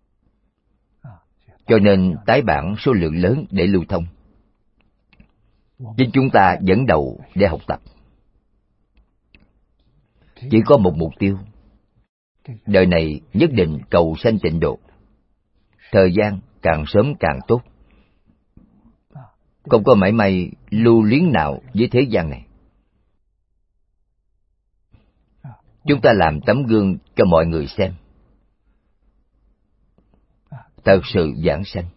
Cho nên tái bản số lượng lớn để lưu thông. Chính chúng ta dẫn đầu để học tập. Chỉ có một mục tiêu, đời này nhất định cầu sanh tịnh độ. Thời gian càng sớm càng tốt. Không có mảy may lưu luyến nào với thế gian này. Chúng ta làm tấm gương cho mọi người xem. Thật sự giảng sanh.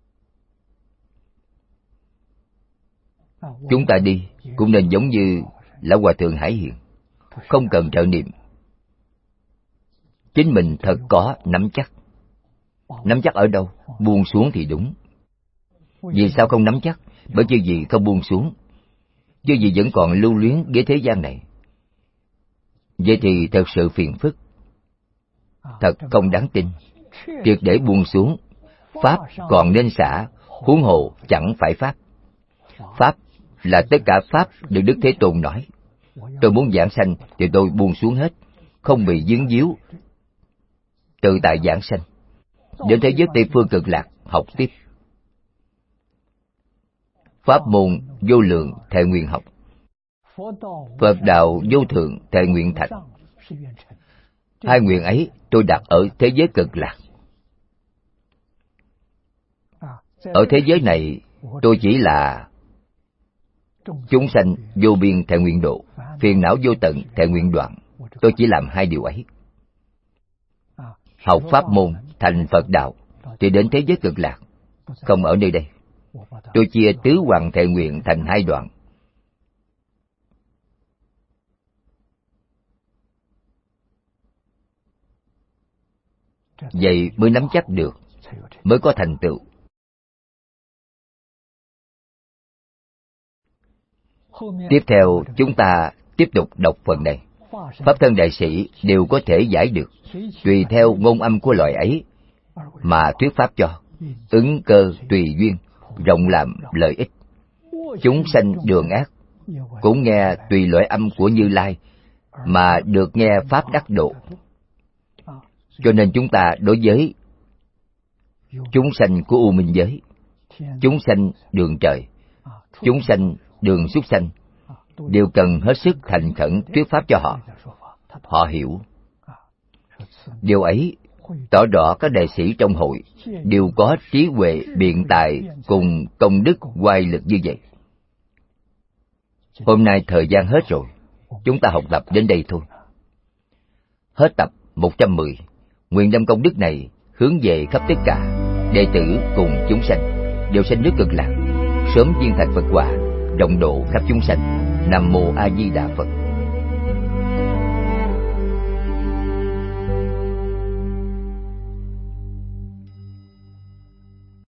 Chúng ta đi cũng nên giống như Lão Hòa Thượng Hải Hiền, không cần trợ niệm. Chính mình thật có nắm chắc. Nắm chắc ở đâu? Buông xuống thì đúng. Vì sao không nắm chắc? Bởi chứ gì không buông xuống? Chứ gì vẫn còn lưu luyến với thế gian này. Vậy thì thật sự phiền phức, thật không đáng tin. Triệt để buông xuống, pháp còn nên xả, huống hồ chẳng phải pháp. Pháp là tất cả pháp được Đức Thế Tôn nói. Tôi muốn giảng sanh thì tôi buông xuống hết, không bị vướng víu, tự tại giảng sanh. Đến thế giới Tây Phương Cực Lạc học tiếp. Pháp môn vô lượng thệ nguyện học, Phật đạo vô thượng thệ nguyện thành. Hai nguyện ấy tôi đặt ở thế giới Cực Lạc. Ở thế giới này tôi chỉ là chúng sanh vô biên thệ nguyện độ, phiền não vô tận thệ nguyện đoạn. Tôi chỉ làm hai điều ấy. Học pháp môn thành Phật đạo thì đến thế giới Cực Lạc, không ở nơi đây. Tôi chia tứ hoàng thệ nguyện thành hai đoạn. Vậy mới nắm chắc được, mới có thành tựu. Tiếp theo chúng ta tiếp tục đọc phần này. Pháp thân đại sĩ đều có thể giải được, tùy theo ngôn âm của loại ấy mà thuyết pháp cho, ứng cơ tùy duyên, rộng làm lợi ích. Chúng sanh đường ác cũng nghe tùy loại âm của Như Lai mà được nghe pháp đắc độ. Cho nên chúng ta đối với chúng sanh của u minh giới, chúng sanh đường trời, chúng sanh đường súc sanh, đều cần hết sức thành khẩn thuyết pháp cho họ. Họ hiểu. Điều ấy tỏ rõ các đệ sĩ trong hội đều có trí huệ, biện tài cùng công đức oai lực như vậy. Hôm nay thời gian hết rồi, chúng ta học tập đến đây thôi. Hết tập một trăm mười. Nguyện đem công đức này hướng về khắp tất cả đệ tử cùng chúng sanh, đều sanh nước Cực Lạc, sớm viên thành Phật quả, rộng độ khắp chúng sanh. Nam mô A Di Đà Phật.